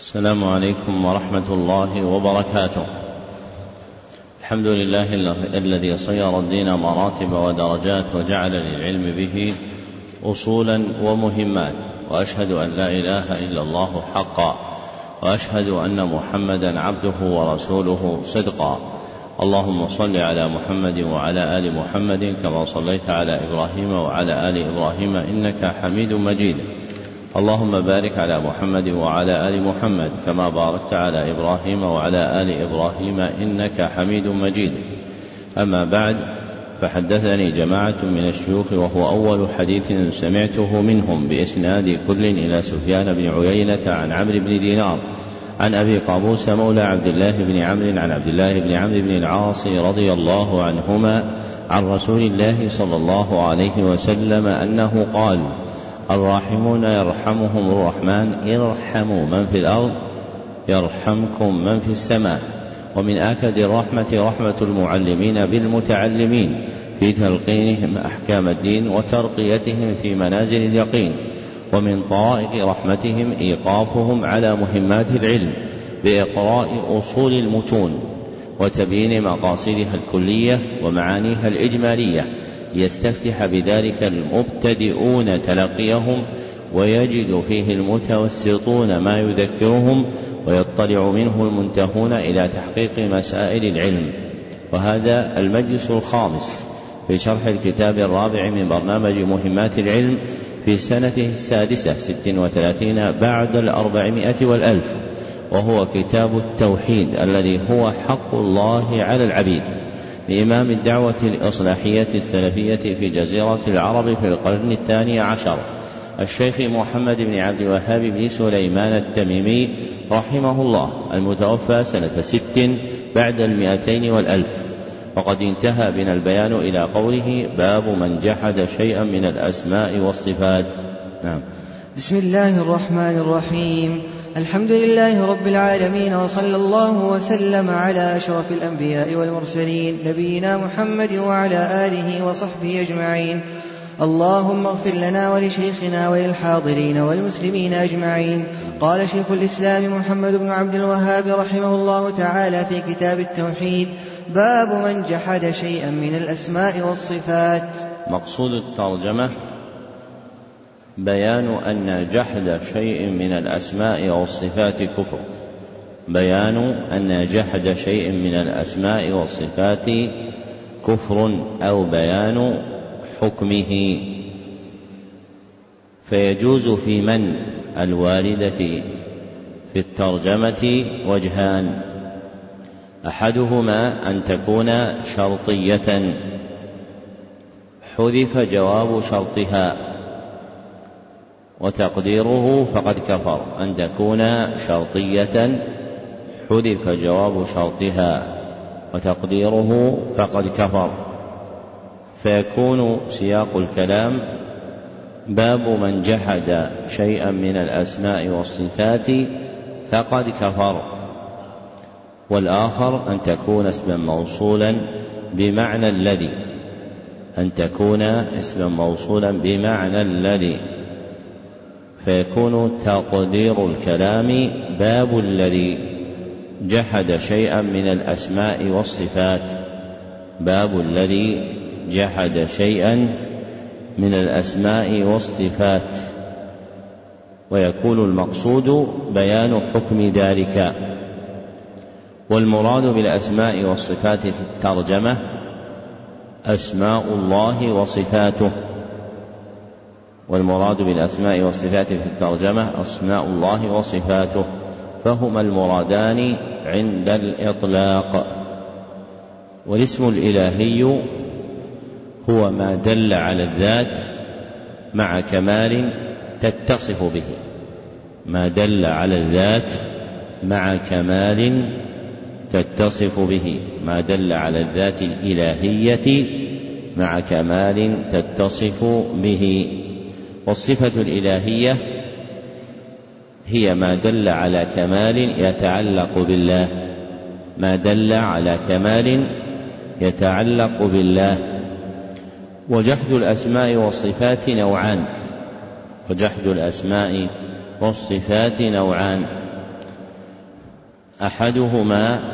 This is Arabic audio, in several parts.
السلام عليكم ورحمة الله وبركاته. الحمد لله الذي صير الدين مراتب ودرجات وجعل للعلم به أصولا ومهمات، وأشهد أن لا إله إلا الله حقا، وأشهد أن محمدا عبده ورسوله صدقا. اللهم صل على محمد وعلى آل محمد كما صليت على إبراهيم وعلى آل إبراهيم إنك حميد مجيد. اللهم بارك على محمد وعلى آل محمد كما باركت على إبراهيم وعلى آل إبراهيم إنك حميد مجيد. أما بعد، فحدثني جماعة من الشيوخ وهو أول حديث سمعته منهم بإسناد كل إلى سفيان بن عيينة عن عمرو بن دينار عن أبي قابوس مولى عبد الله بن عمرو عن عبد الله بن عمرو بن العاص رضي الله عنهما عن رسول الله صلى الله عليه وسلم أنه قال: الراحمون يرحمهم الرحمن ارحموا من في الأرض يرحمكم من في السماء. ومن آكد الرحمة رحمة المعلمين بالمتعلمين في تلقينهم أحكام الدين وترقيتهم في منازل اليقين. ومن طرائق رحمتهم إيقافهم على مهمات العلم بإقراء أصول المتون وتبيين مقاصدها الكلية ومعانيها الإجمالية، ليستفتح بذلك المبتدئون تلقيهم ويجد فيه المتوسطون ما يذكرهم، ويطلع منه المنتهون إلى تحقيق مسائل العلم. وهذا المجلس الخامس في شرح الكتاب الرابع من برنامج مهمات العلم في سنته 36 بعد 400 والألف، وهو كتاب التوحيد الذي هو حق الله على العبيد لإمام الدعوة الإصلاحية السلفية في جزيرة العرب في القرن 12 الشيخ محمد بن عبد الوهاب بن سليمان التميمي رحمه الله، المتوفى سنة 6 بعد 200 والألف. وقد انتهى بنا البيان إلى قوله: باب من جحد شيئا من الأسماء والصفات. نعم. بسم الله الرحمن الرحيم. الحمد لله رب العالمين، وصلى الله وسلم على أشرف الأنبياء والمرسلين نبينا محمد وعلى آله وصحبه أجمعين. اللهم اغفر لنا ولشيخنا وللحاضرين والمسلمين أجمعين. قال شيخ الإسلام محمد بن عبد الوهاب رحمه الله تعالى في كتاب التوحيد: باب من جحد شيئا من الأسماء والصفات. مقصود الترجمة بيان أن جحد شيء من الأسماء والصفات كفر. بيان أن جحد شيء من الأسماء والصفات كفر، أو بيان حكمه. فيجوز في من الواردة في الترجمة وجهان: أحدهما أن تكون شرطية حذف جواب شرطها وتقديره فقد كفر، أن تكون شرطية حذف جواب شرطها وتقديره فقد كفر. فيكون سياق الكلام: باب من جحد شيئا من الأسماء والصفات فقد كفر. والآخر أن تكون اسما موصولا بمعنى الذي، أن تكون اسما موصولا بمعنى الذي، فيكون تقدير الكلام: باب الذي جحد شيئا من الأسماء والصفات، باب الذي جحد شيئا من الأسماء والصفات. ويكون المقصود بيان حكم ذلك. والمراد بالأسماء والصفات في الترجمة أسماء الله وصفاته. والمراد بالأسماء والصفات في الترجمة أسماء الله وصفاته، فهما المرادان عند الإطلاق. والاسم الإلهي هو ما دل على الذات مع كمال تتصف به، ما دل على الذات مع كمال تتصف به، ما دل على الذات الإلهية مع كمال تتصف به. والصفة الإلهية هي ما دل على كمال يتعلق بالله، ما دل على كمال يتعلق بالله. وجحد الأسماء والصفات نوعان، وجحد الأسماء والصفات نوعان: أحدهما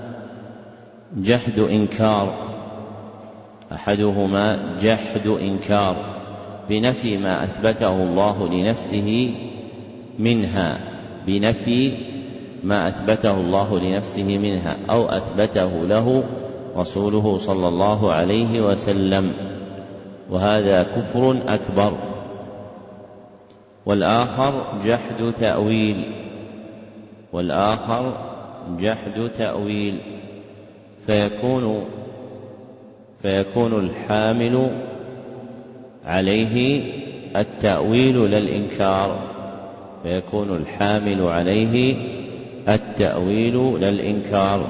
جحد إنكار بنفي ما أثبته الله لنفسه منها أو أثبته له رسوله صلى الله عليه وسلم، وهذا كفر أكبر. والآخر جحد تأويل فيكون الحامل عليه التأويل لا الإنكار،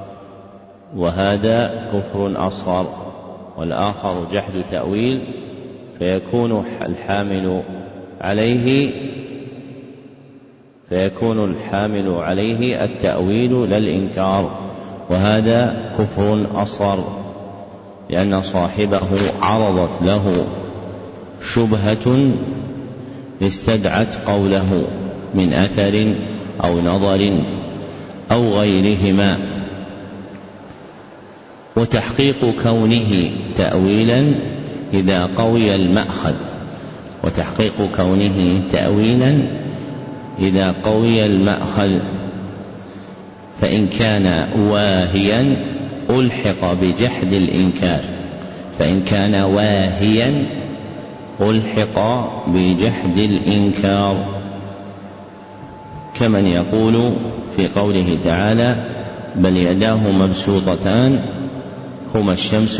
وهذا كفر أصغر. والآخر جحد تأويل فيكون الحامل عليه التأويل لا الإنكار، وهذا كفر أصغر، لأن صاحبه عرضت له شبهة استدعت قوله من أثر أو نظر أو غيرهما. وتحقيق كونه تأويلا إذا قوي المأخذ، فإن كان واهيا ألحق بجحد الإنكار، كمن يقول في قوله تعالى بل يداه مبسوطتان هما الشمس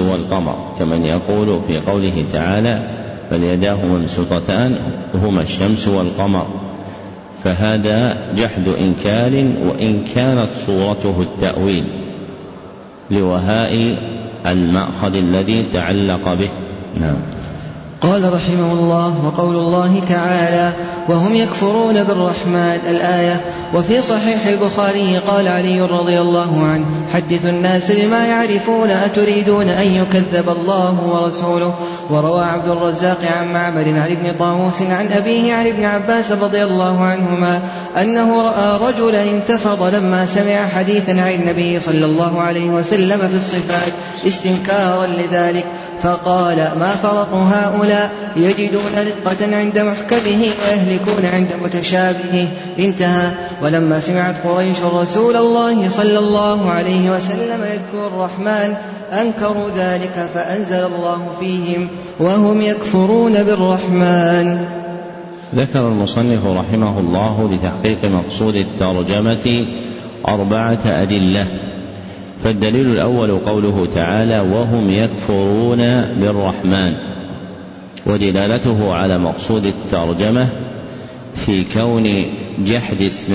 والقمر، فهذا جحد إنكار وإن كانت صورته التأويل لوهاء المأخذ الذي تعلق به. نعم. قال رحمه الله: وقول الله تعالى: وهم يكفرون بالرحمن، الآية. وفي صحيح البخاري قال علي رضي الله عنه: حدثوا الناس بما يعرفون، أتريدون أن يكذب الله ورسوله. وروى عبد الرزاق عن معمر عن ابن طاووس عن أبيه عن ابن عباس رضي الله عنهما أنه رأى رجلا انتفض لما سمع حديثا عن النبي صلى الله عليه وسلم في الصفات استنكارا لذلك، فقال: ما فرق هؤلاء، يجدون رقة عند محكمه ويهلكون عند متشابهه. انتهى. ولما سمعت قريش رسول الله صلى الله عليه وسلم يذكر الرحمن أنكروا ذلك، فأنزل الله فيهم: وهم يكفرون بالرحمن. ذكر المصنف رحمه الله لتحقيق مقصود الترجمة 4 أدلة. فالدليل الأول قوله تعالى: وهم يكفرون بالرحمن، ودلالته على مقصود الترجمة في كون جحد اسم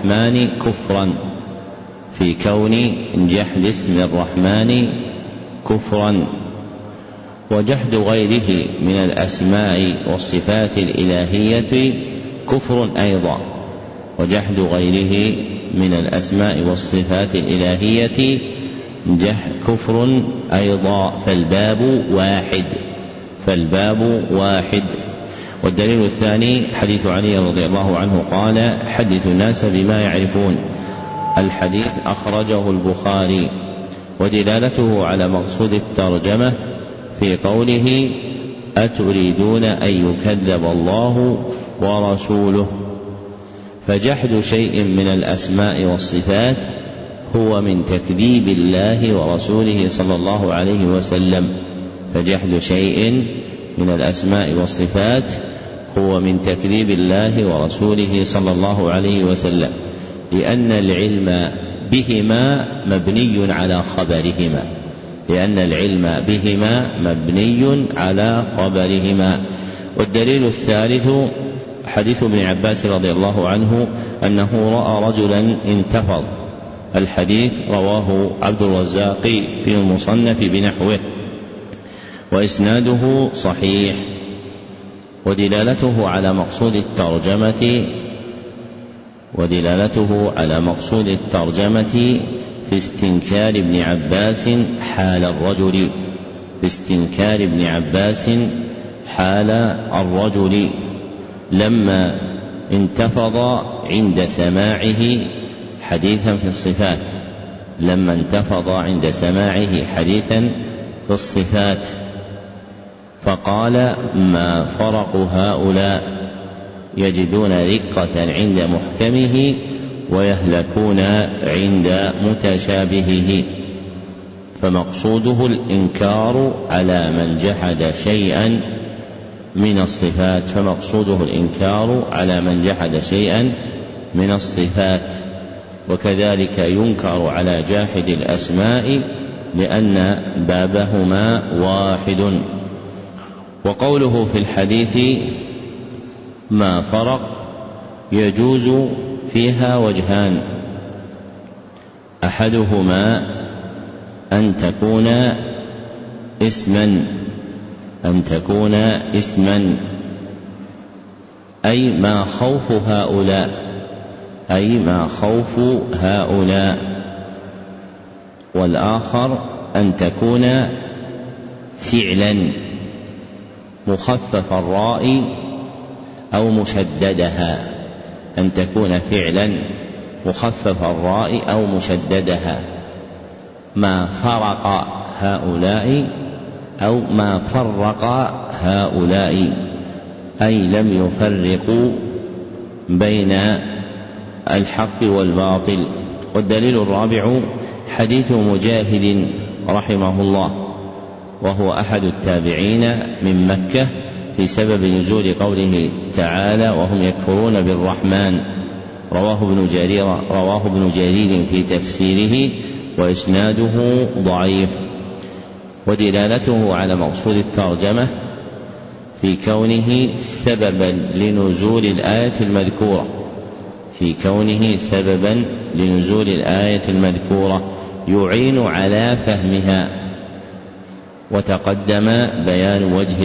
الرحمن كفرا، وجحد غيره من الأسماء والصفات الإلهية كفر أيضا، فالباب واحد. والدليل الثاني حديث علي رضي الله عنه قال: حدثوا الناس بما يعرفون، الحديث أخرجه البخاري، ودلالته على مقصود الترجمة في قوله: أتريدون أن يكذب الله ورسوله. فجحد شيء من الأسماء والصفات هو من تكذيب الله ورسوله صلى الله عليه وسلم، فجحد شيء من الأسماء والصفات هو من تكذيب الله ورسوله صلى الله عليه وسلم، لأن العلم بهما مبني على خبرهما. والدليل الثالث حديث ابن عباس رضي الله عنه أنه رأى رجلا انتفض، الحديث رواه عبد الرزاق في المصنف بنحوه، وإسناده صحيح. ودلالته على مقصود الترجمة في استنكار ابن عباس حال الرجل لما انتفض عند سماعه حديثا في الصفات لما انتفض عند سماعه حديثا في الصفات فقال ما فرق هؤلاء يجدون رقة عند محكمه ويهلكون عند متشابهه. فمقصوده الإنكار على من جحد شيئا من الصفات، فمقصوده الإنكار على من جحد شيئا من الصفات. وكذلك ينكر على جاحد الأسماء لأن بابهما واحد. وقوله في الحديث ما فرق يجوز فيها وجهان: أحدهما أن تكون اسما أي ما خوف هؤلاء، والآخر أن تكون فعلا مخفف الراء أو مشددها، أن تكون فعلا مخفف الراء أو مشددها، ما فرق هؤلاء أو ما فرق هؤلاء، أي لم يفرقوا بين الحق والباطل. والدليل الرابع حديث مجاهد رحمه الله، وهو أحد التابعين من مكة، في سبب نزول قوله تعالى وهم يكفرون بالرحمن، رواه ابن جرير في تفسيره وإسناده ضعيف. ودلالته على مقصود الترجمة في كونه سببا لنزول الآية المذكورة يعين على فهمها، وتقدم بيان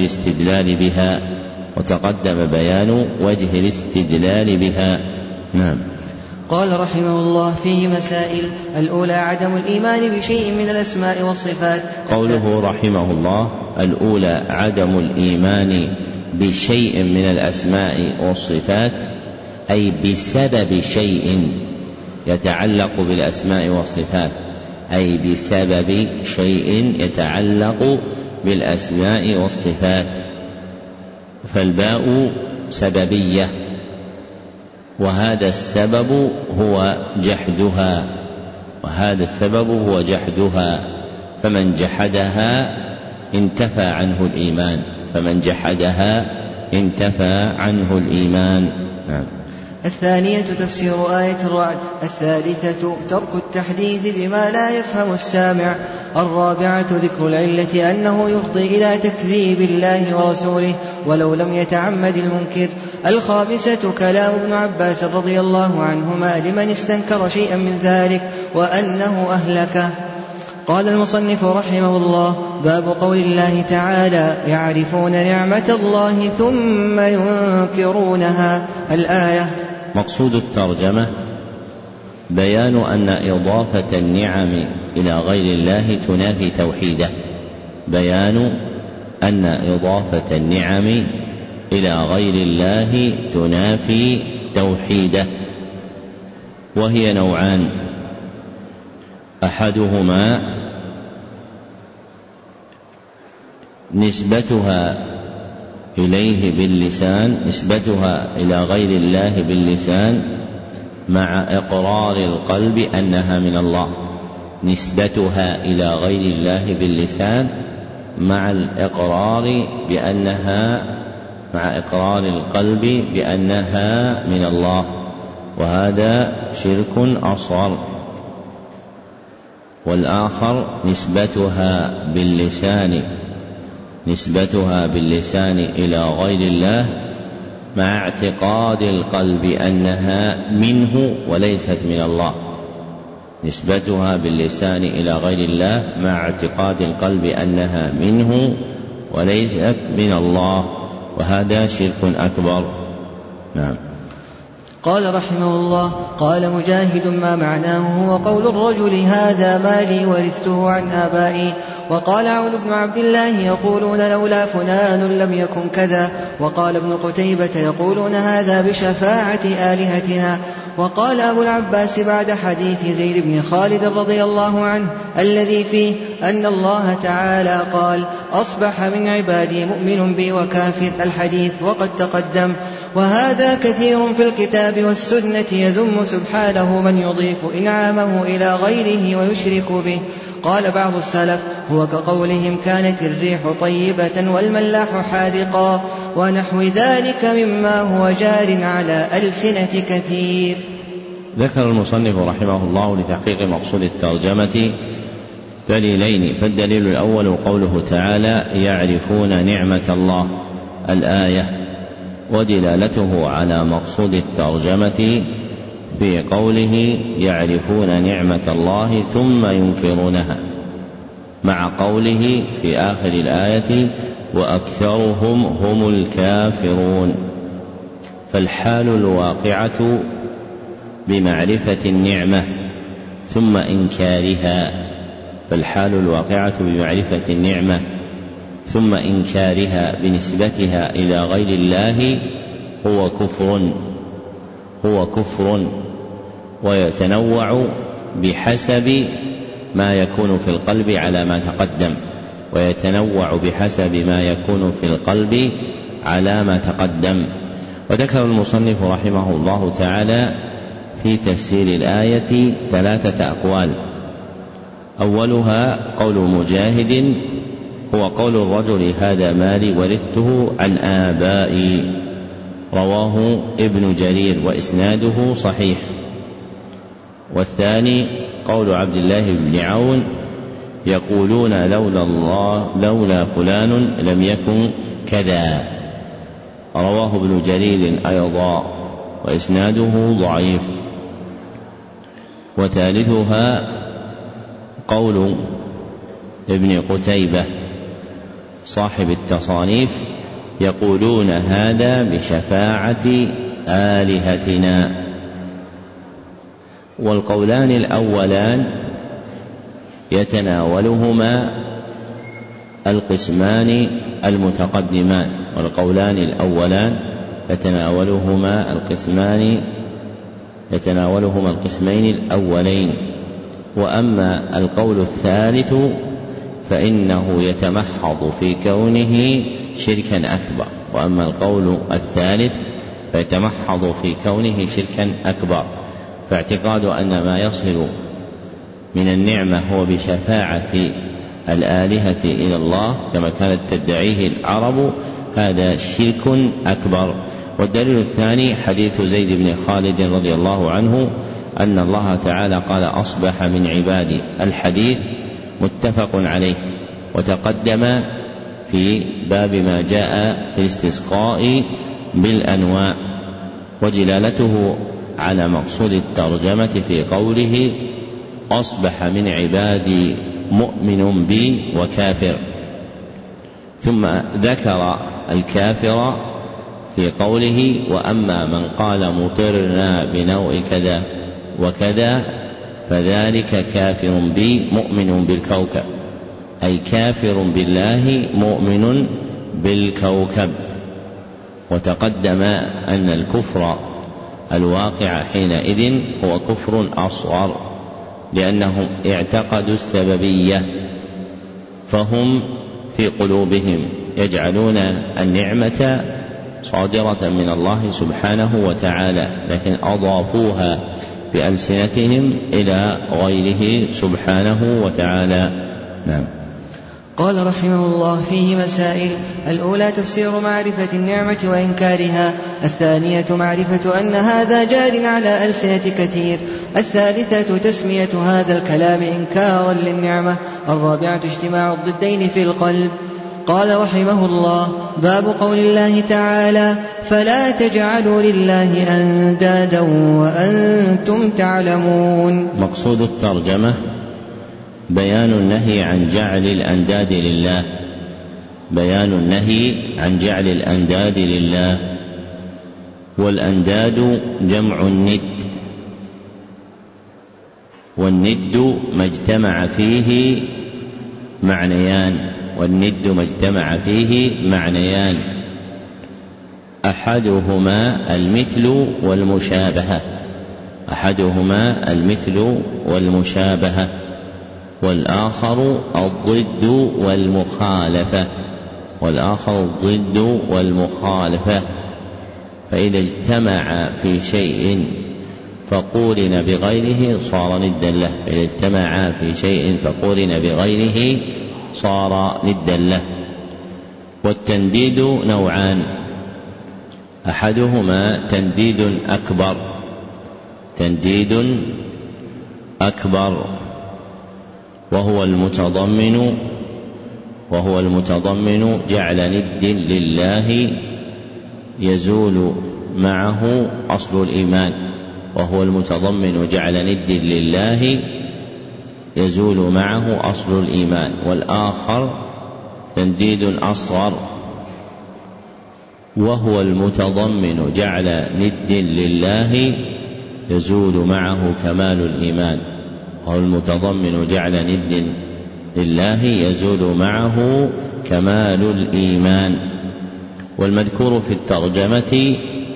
وجه الاستدلال بها. نعم. قال رحمه الله: فيه مسائل. الأولى عدم الإيمان بشيء من الأسماء والصفات. قوله رحمه الله: الأولى عدم الإيمان بشيء من الأسماء والصفات، أي بسبب شيء يتعلق بالأسماء والصفات، أي بسبب شيء يتعلق بالأسماء والصفات. فالباء سببية، وهذا السبب هو جحدها، فمن جحدها انتفى عنه الإيمان. نعم. الثانية تفسير آية الرعد. الثالثة ترك التحديث بما لا يفهم السامع. الرابعة ذكر العلة أنه يفضي إلى تكذيب الله ورسوله ولو لم يتعمد المنكر. الخامسة كلام ابن عباس رضي الله عنهما لمن استنكر شيئا من ذلك وأنه أهلكه. قال المصنف رحمه الله: باب قول الله تعالى: يعرفون نعمة الله ثم ينكرونها. الآية. مقصود الترجمة بيان أن إضافة النعم إلى غير الله تنافي توحيده، وهي نوعان: أحدهما نسبتها إلى غير الله باللسان مع إقرار القلب أنها من الله، مع إقرار القلب بأنها من الله، وهذا شرك أصغر. والآخر نسبتها باللسان إلى غير الله مع اعتقاد القلب أنها منه وليست من الله، نسبتها باللسان إلى غير الله مع اعتقاد القلب أنها منه وليست من الله، وهذا شرك أكبر. نعم. قال رحمه الله: قال مجاهد: ما معناه هو قول الرجل هذا مالي ورثته عن آبائي. وقال عون بن عبد الله: يقولون لولا فلان لم يكن كذا. وقال ابن قتيبة: يقولون هذا بشفاعة آلهتنا. وقال أبو العباس بعد حديث زيد بن خالد رضي الله عنه الذي فيه أن الله تعالى قال أصبح من عبادي مؤمن بي وكافر الحديث وقد تقدم. وهذا كثير في الكتاب والسنة يذم سبحانه من يضيف إنعامه إلى غيره ويشرك به. قال بعض السلف هو كقولهم كانت الريح طيبة والملاح حاذقا ونحو ذلك مما هو جار على ألسنة كثير. ذكر المصنف رحمه الله لتحقيق مقصود الترجمة دليلين. فالدليل الأول قوله تعالى يعرفون نعمة الله الآية، ودلالته على مقصود الترجمة في قوله يعرفون نعمة الله ثم ينكرونها، مع قوله في آخر الآية وأكثرهم هم الكافرون. فالحال الواقعة بمعرفة النعمة ثم إنكارها، فالحال الواقعة بمعرفة النعمة ثم إنكارها بنسبتها إلى غير الله هو كفر ويتنوع بحسب ما يكون في القلب على ما تقدم، وذكر المصنف رحمه الله تعالى في تفسير الآية 3 أقوال. أولها قول مجاهد هو قول الرجل هذا مالي ورثته عن آبائي، رواه ابن جرير وإسناده صحيح. والثاني قول عبد الله بن عون يقولون لولا فلان لم يكن كذا، رواه ابن جرير أيضا وإسناده ضعيف. وثالثها قول ابن قتيبة صاحب التصانيف يقولون هذا بشفاعة آلهتنا. والقولان الأولان يتناولهما القسمان المتقدمان، يتناولهما القسمين الأولين. وأما القول الثالث فإنه يتمحض في كونه شركا أكبر، فاعتقاد أن ما يصل من النعمة هو بشفاعة الآلهة إلى الله كما كانت تدعيه العرب هذا شرك أكبر. والدليل الثاني حديث زيد بن خالد رضي الله عنه أن الله تعالى قال أصبح من عبادي، الحديث متفق عليه وتقدم في باب ما جاء في الاستسقاء بالأنواع. ودلالته على مقصود الترجمة في قوله أصبح من عبادي مؤمن بي وكافر، ثم ذكر الكافر في قوله وأما من قال مطرنا بنوء كذا وكذا فذلك كافر بي مؤمن بالكوكب، أي كافر بالله مؤمن بالكوكب. وتقدم أن الكفر الواقع حينئذ هو كفر أصغر، لأنهم اعتقدوا السببية، فهم في قلوبهم يجعلون النعمة صادرة من الله سبحانه وتعالى، لكن أضافوها بألسنتهم إلى غيره سبحانه وتعالى. نعم. قال رحمه الله فيه مسائل: الأولى تفسير معرفة النعمة وإنكارها، الثانية معرفة أن هذا جار على ألسنة كثير، الثالثة تسمية هذا الكلام إنكارا للنعمة، الرابعة اجتماع الضدين في القلب. قال رحمه الله: باب قول الله تعالى: فلا تجعلوا لله أندادا وأنتم تعلمون. مقصود الترجمة بيان النهي عن جعل الأنداد لله، والأنداد جمع الند، والند ما اجتمع فيه معنيان، أحدهما المثل والمشابهة، أحدهما المثل والمشابهة، والآخر الضد والمخالفة. فإذا اجتمع في شيء فقورن بغيره صار ندا له. والتنديد نوعان: أحدهما تنديد أكبر وهو المتضمن جعل ند لله يزول معه أصل الإيمان. والآخر تنديد أصغر وهو المتضمن جعل ند لله يزول معه كمال الإيمان. والمذكور في الترجمة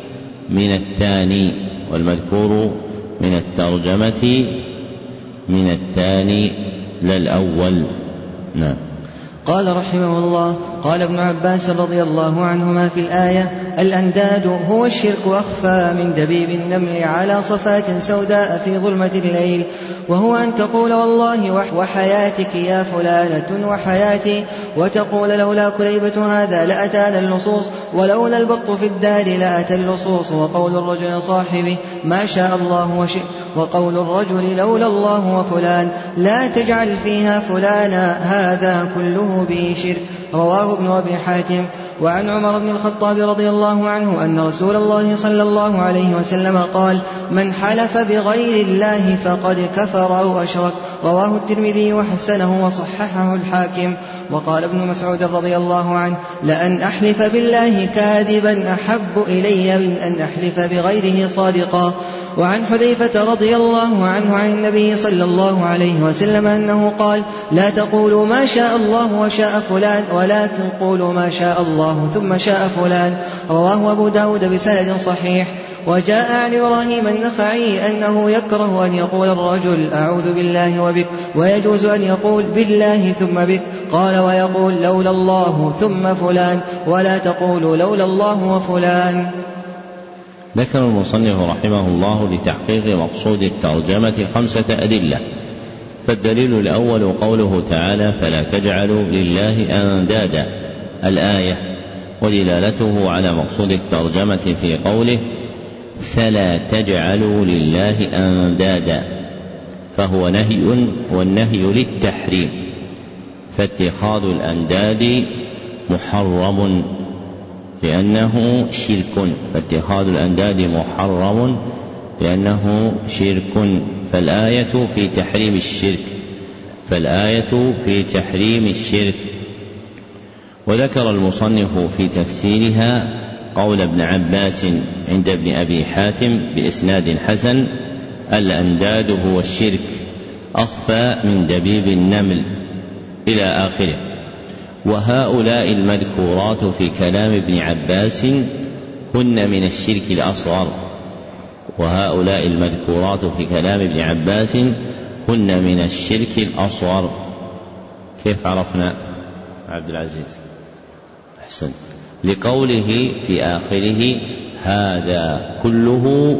من الثاني لا الأول. نعم. قال رحمه الله: قال ابن عباس رضي الله عنهما في الآية: الأنداد هو الشرك أخفى من دبيب النمل على صفات سوداء في ظلمة الليل، وهو أن تقول والله وحياتك يا فلانة وحياتي، وتقول لولا كليبة هذا لأتانا اللصوص، ولولا البط في الدار لأتى اللصوص، وقول الرجل لصاحبه ما شاء الله وشئت، وقول الرجل لولا الله وفلان لا تجعل فيها فلانا، هذا كله به شرك. رواه ابن أبي حاتم. وعن عمر بن الخطاب رضي الله عنه أن رسول الله صلى الله عليه وسلم قال: من حلف بغير الله فقد كفر أو أشرك. رواه الترمذي وحسنه وصححه الحاكم. وقال ابن مسعود رضي الله عنه: لأن أحلف بالله كاذبا أحب إلي من أن أحلف بغيره صادقا. وعن حذيفة رضي الله عنه عن النبي صلى الله عليه وسلم أنه قال: لا تقولوا ما شاء الله وشاء فلان، ولكن قولوا ما شاء الله ثم شاء فلان. رواه أبو داود بسند صحيح. وجاء عن إبراهيم النخعي أنه يكره أن يقول الرجل أعوذ بالله وبك، ويجوز أن يقول بالله ثم بك. قال: ويقول لولا الله ثم فلان، ولا تقول لولا الله وفلان. ذكر المصنف رحمه الله لتحقيق مقصود الترجمة 5 أدلة. فالدليل الأول قوله تعالى: فلا تجعلوا لله أندادا، الآية، ودلالته على مقصود الترجمة في قوله: فلا تجعلوا لله أندادا، فهو نهي، والنهي للتحريم، فاتخاذ الأنداد محرم لأنه شرك، فالآية في تحريم الشرك. وذكر المصنف في تفسيرها قول ابن عباس عند ابن أبي حاتم بإسناد حسن: الأنداد هو الشرك أخفى من دبيب النمل، إلى آخره. وهؤلاء المذكورات في كلام ابن عباس هن من الشرك الأصغر. كيف عرفنا عبد العزيز؟ أحسن. لقوله في آخره: هذا كله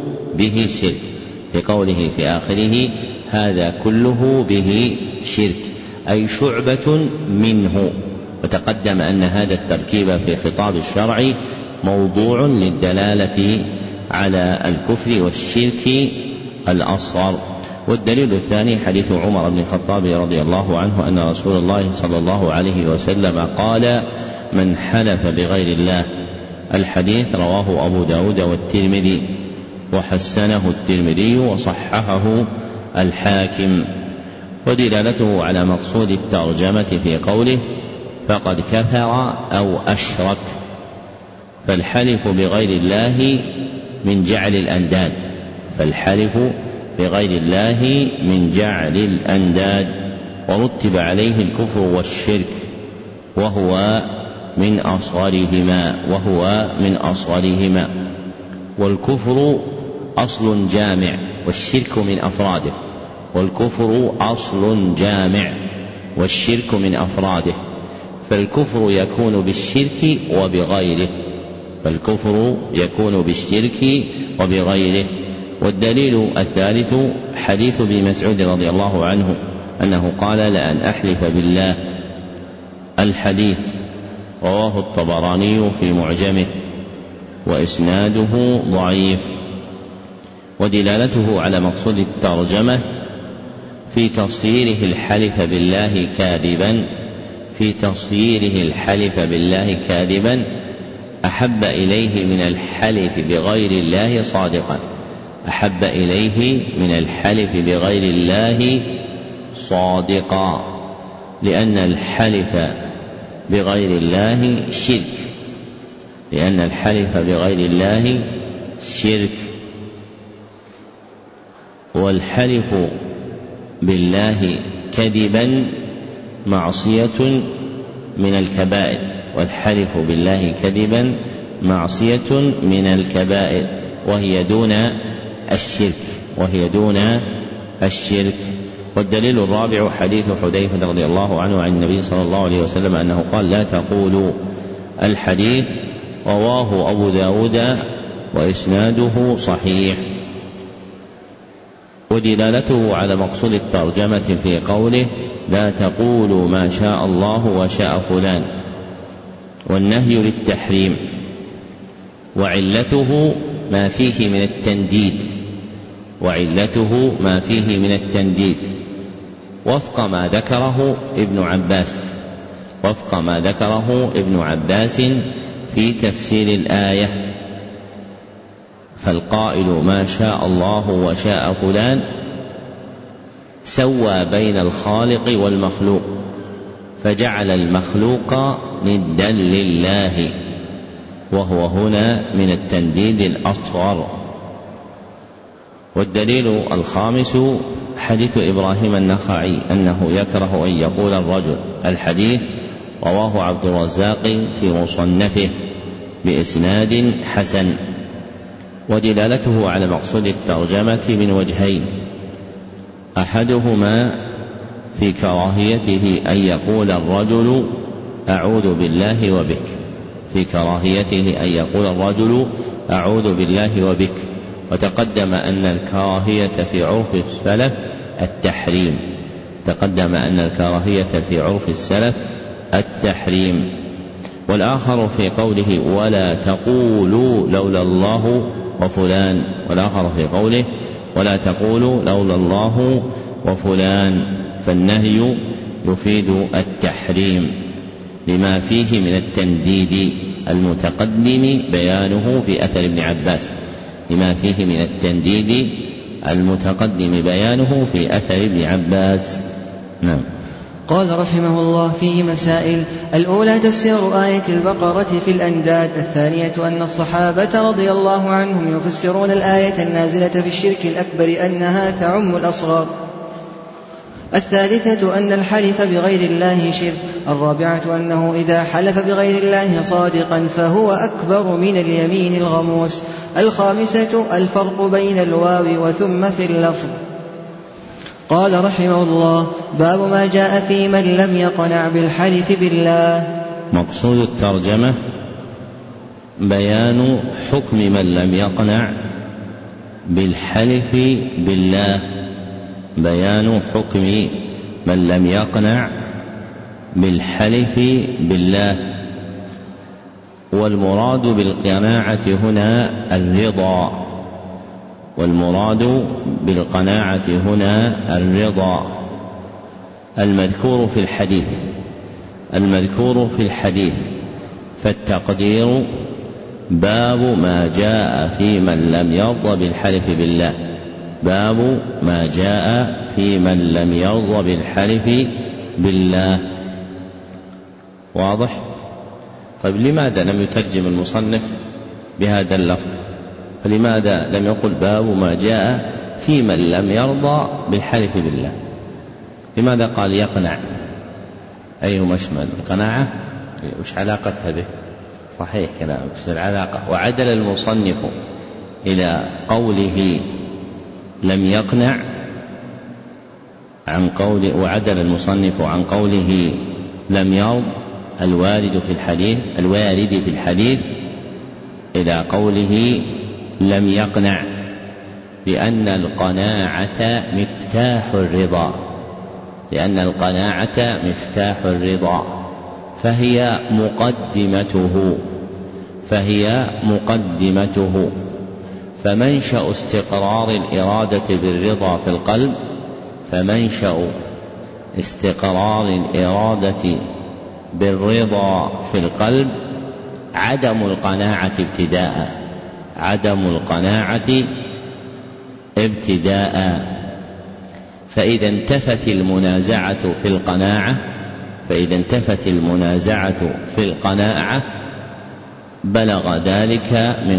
به شرك، أي شعبة منه. وتقدم أن هذا التركيب في خطاب الشرع موضوع للدلالة على الكفر والشرك الأصغر. والدليل الثاني حديث عمر بن الخطاب رضي الله عنه أن رسول الله صلى الله عليه وسلم قال: من حلف بغير الله. الحديث رواه أبو داود والترمذي، وحسنه الترمذي وصححه الحاكم. ودلالته على مقصود الترجمة في قوله: فقد كفر أو أشرك. فالحلف بغير الله من جعل الأنداد، ورتب عليه الكفر والشرك، وهو من أصغرهما. والكفر أصل جامع والشرك من أفراده، والكفر أصل جامع والشرك من أفراده، فالكفر يكون بالشرك وبغيره، فالكفر يكون بالشرك وبغيره. والدليل الثالث حديث ابن مسعود رضي الله عنه أنه قال: لأن أحلف بالله. الحديث رواه الطبراني في معجمه وإسناده ضعيف، ودلالته على مقصود الترجمة في تصييره الحلف بالله كاذبا، في تصييره الحلف بالله كاذبا أحب إليه من الحلف بغير الله صادقا، أحب إليه من الحلف بغير الله صادقا، لأن الحلف بغير الله شرك، لأن الحلف بغير الله شرك، والحلف بالله كذبا معصية من الكبائر، والحلف بالله كذبا معصية من الكبائر، وهي دون الشرك، وهي دون الشرك. والدليل الرابع حديث حذيفة رضي الله عنه عن النبي صلى الله عليه وسلم أنه قال: لا تقولوا. الحديث رواه أبو داود وإسناده صحيح. ودلالته على مقصود الترجمة في قوله: لا تقولوا ما شاء الله وشاء فلان، والنهي للتحريم، وعلته ما فيه من التنديد، وعلته ما فيه من التنديد وفق ما ذكره ابن عباس، وفق ما ذكره ابن عباس في تفسير الآية. فالقائل ما شاء الله وشاء فلان سوى بين الخالق والمخلوق، فجعل المخلوق ندا لله، وهو هنا من التنديد الأصغر. والدليل الخامس حديث إبراهيم النخعي أنه يكره أن يقول الرجل. الحديث رواه عبد الرزاق في مصنفه بإسناد حسن. ودلالته على مقصود الترجمة من وجهين: أحدهما في كراهيته أن يقول الرجل أعوذ بالله وبك، في كراهيته أن يقول الرجل أعوذ بالله وبك. وتقدم أن الكراهية في عرف السلف التحريم، تقدم أن الكراهية في عرف السلف التحريم. والآخر في قوله ولا تقولوا لولا الله وفلان، والآخر في قوله ولا تقولوا لولا الله وفلان، فالنهي يفيد التحريم لما فيه من التنديد المتقدم بيانه في أثر ابن عباس، لما فيه من التنديد المتقدم بيانه في أثر ابن عباس. نعم. قال رحمه الله: فيه مسائل: الأولى تفسير آية البقرة في الأنداد، الثانية أن الصحابة رضي الله عنهم يفسرون الآية النازلة في الشرك الأكبر أنها تعم الأصغر، الثالثة أن الحلف بغير الله شرك، الرابعة أنه إذا حلف بغير الله صادقا فهو أكبر من اليمين الغموس، الخامسة الفرق بين الواو وثم في اللفظ. قال رحمه الله: باب ما جاء في من لم يقنع بالحلف بالله. مقصود الترجمة بيان حكم من لم يقنع بالحلف بالله، بيان حكم من لم يقنع بالحلف بالله. والمراد بالقناعة هنا الرضا، والمراد بالقناعة هنا الرضا المذكور في الحديث، المذكور في الحديث. فالتقدير باب ما جاء في من لم يرضى بالحلف بالله، باب ما جاء في من لم يرضى بالحلف بالله. واضح؟ طيب لماذا لم يترجم المصنف بهذا اللفظ؟ فلماذا لم يقل باب ما جاء في من لم يرضى بالحلف بالله؟ لماذا قال يقنع؟ أي مشمل القناعة؟ وش علاقتها به؟ صحيح كلامك، وش العلاقة؟ وعدل المصنف إلى قوله لم يقنع عن قوله، وعدل المصنف عن قوله لم يرض الوارد في الحديث إلى قوله لم يقنع، لأن القناعة مفتاح الرضا، فهي مقدمته. فمنشأ استقرار الإرادة بالرضا في القلب، عدم القناعة ابتداء. فإذا انتفت المنازعة في القناعة بلغ ذلك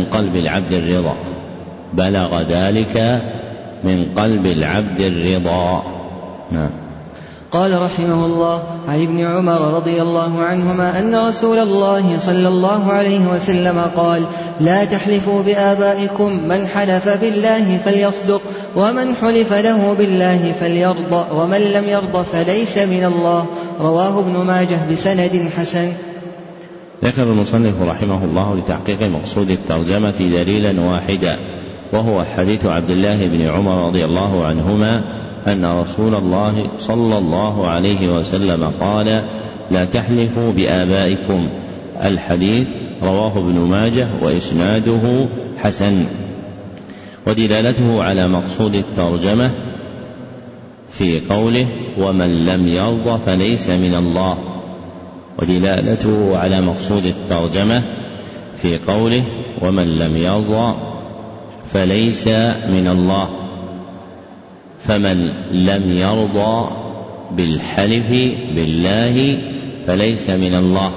من قلب العبد الرضا. نعم. قال رحمه الله: عن ابن عمر رضي الله عنهما أن رسول الله صلى الله عليه وسلم قال: لا تحلفوا بآبائكم، من حلف بالله فليصدق، ومن حلف له بالله فليرضى، ومن لم يرضى فليس من الله. رواه ابن ماجه بسند حسن. ذكر المصنف رحمه الله لتحقيق مقصود الترجمة دليلا واحدا، وهو حديث عبد الله بن عمر رضي الله عنهما أن رسول الله صلى الله عليه وسلم قال: لا تحلفوا بآبائكم. الحديث رواه ابن ماجه وإسناده حسن. ودلالته على مقصود الترجمة في قوله ومن لم يرضى فليس من الله، فليس من الله. فمن لم يرضى بالحلف بالله فليس من الله،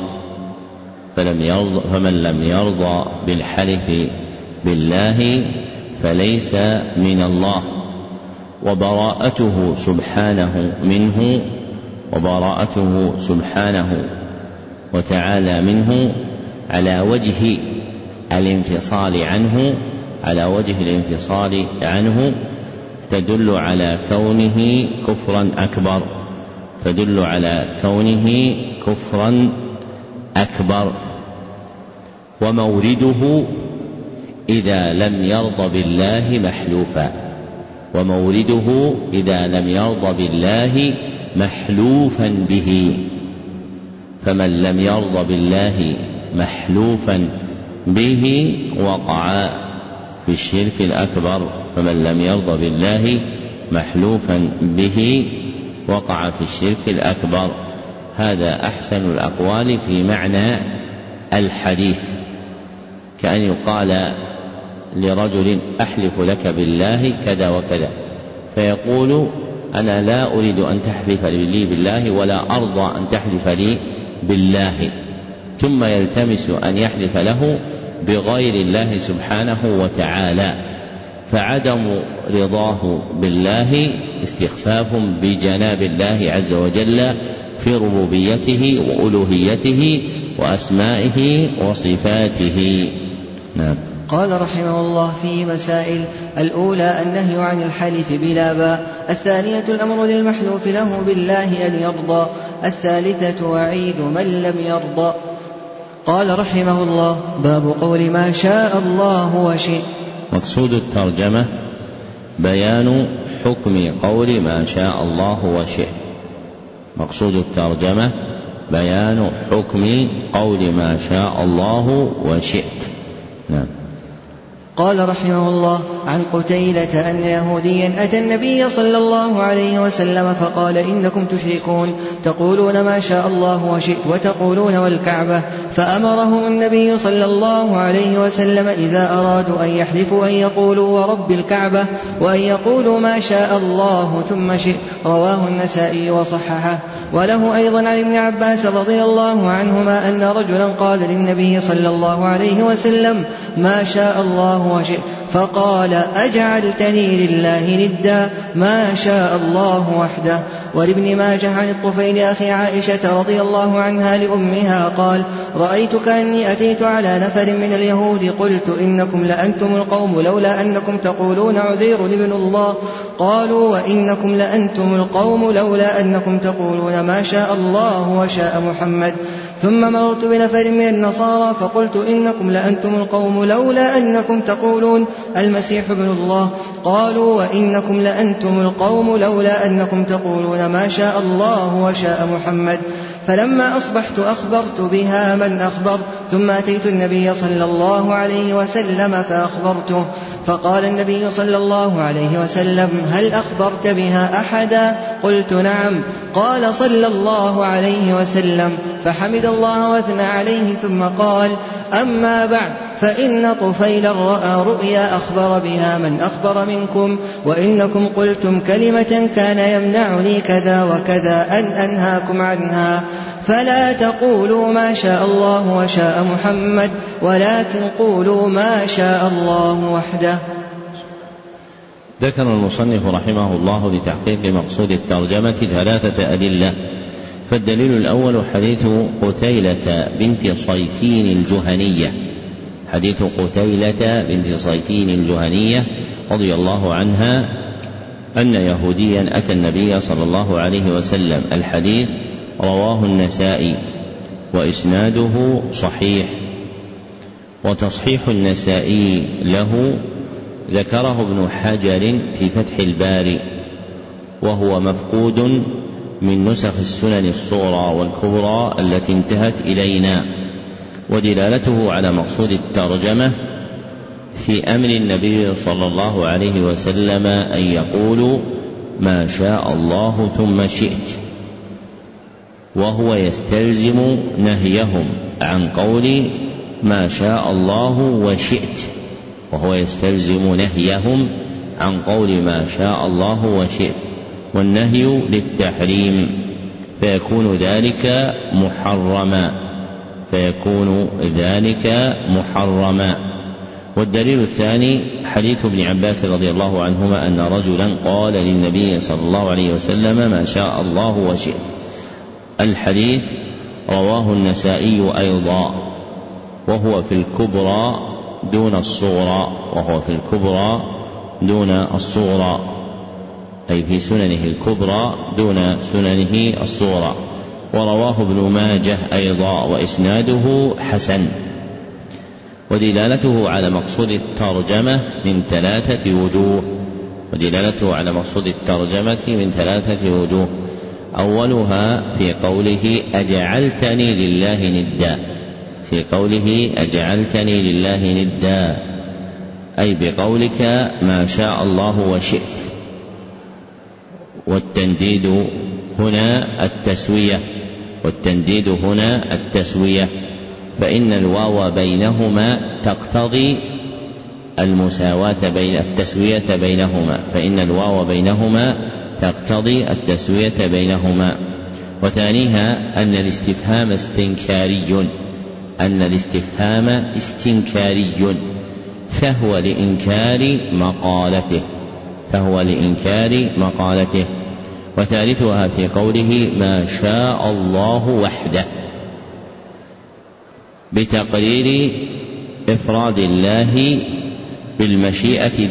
فمن لم يرضى بالحلف بالله فليس من الله. وبراءته سبحانه وتعالى منه على وجه الانفصال عنه تدل على كونه كفرا أكبر. ومورده إذا لم يرض بالله محلوفا به. فمن لم يرض بالله محلوفا به وقع في الشرك الأكبر. هذا أحسن الأقوال في معنى الحديث، كأن يقال لرجل أحلف لك بالله كذا وكذا، فيقول أنا لا أريد أن تحلف لي بالله ولا أرضى أن تحلف لي بالله، ثم يلتمس أن يحلف له بغير الله سبحانه وتعالى. فعدم رضاه بالله استخفاف بجناب الله عز وجل في ربوبيته وألوهيته وأسمائه وصفاته. نعم. قال رحمه الله: فيه مسائل: الأولى النهي عن الحلف بلا باء، الثانية الأمر للمحلوف له بالله أن يرضى، الثالثة وعيد من لم يرضى. قال رحمه الله: باب قول ما شاء الله وشئ. مقصود الترجمة بيان حكم قول ما شاء الله وشئ. نعم. قال رحمه الله: عن قتيلة أن يهوديا أتى النبي صلى الله عليه وسلم فقال: إنكم تشركون، تقولون ما شاء الله وشئت وتقولون والكعبة. فأمرهم النبي صلى الله عليه وسلم إذا أرادوا أن يحلفوا أن يقولوا ورب الكعبة، وأن يقولوا ما شاء الله ثم شئت. رواه النسائي وصححه. وله أيضا عن ابن عباس رضي الله عنهما أن رجلا قال للنبي صلى الله عليه وسلم: ما شاء الله وشئت، فقال: قال أجعلتني لله ندا ما شاء الله وحده. ولابن ماجه عن الطفيل أخي عائشة رضي الله عنها لأمها قال رأيت كأني أتيت على نفر من اليهود قلت إنكم لأنتم القوم لولا أنكم تقولون عزير ابن الله قالوا وإنكم لأنتم القوم لولا أنكم تقولون ما شاء الله وشاء محمد. ثم مررت بنفر من النصارى فقلت إنكم لأنتم القوم لولا أنكم تقولون المسيح ابن الله قالوا وإنكم لأنتم القوم لولا أنكم تقولون ما شاء الله وشاء محمد. فلما أصبحت أخبرت بها من أخبرت ثم أتيت النبي صلى الله عليه وسلم فأخبرته فقال النبي صلى الله عليه وسلم هل أخبرت بها أحدا؟ قلت نعم. قال صلى الله عليه وسلم فحمد الله واثنى عليه ثم قال أما بعد فإن طفيلا رأى رؤيا أخبر بها من أخبر منكم وإنكم قلتم كلمة كان يمنعني كذا وكذا أن أنهاكم عنها فلا تقولوا ما شاء الله وشاء محمد ولكن قولوا ما شاء الله وحده. ذكر المصنف رحمه الله لتحقيق مقصود الترجمة 3 أدلة. فالدليل الأول حديث قتيلة بنت صيفين الجهنية حديث قتيلة بنت صيفين الجهنية رضي الله عنها أن يهوديا أتى النبي صلى الله عليه وسلم. الحديث رواه النسائي وإسناده صحيح. وتصحيح النسائي له ذكره ابن حجر في فتح الباري وهو مفقود من نسخ السنن الصغرى والكبرى التي انتهت إلينا. ودلالته على مقصود الترجمة في أمر النبي صلى الله عليه وسلم أن يقولوا ما شاء الله ثم شئت وهو يستلزم نهيهم عن قول ما شاء الله وشئت وهو يستلزم نهيهم عن قول ما شاء الله وشئت والنهي للتحريم فيكون ذلك محرما. والدليل الثاني حديث ابن عباس رضي الله عنهما أن رجلا قال للنبي صلى الله عليه وسلم ما شاء الله وشئت. الحديث رواه النسائي أيضا وهو في الكبرى دون الصغرى أي في سننه الكبرى دون سننه الصغرى. ورواه ابن ماجه أيضا وإسناده حسن. ودلالته على مقصود الترجمة من 3 وجوه. أولها في قوله أجعلتني لله ندا أي بقولك ما شاء الله وشئت. والتنديد هنا التسوية فإن الواو بينهما تقتضي المساواة التسوية بينهما. وثانيها أن الاستفهام استنكاري فهو لإنكار مقالته. وثالثها في قوله ما شاء الله وحده بتقرير إفراد الله بالمشيئة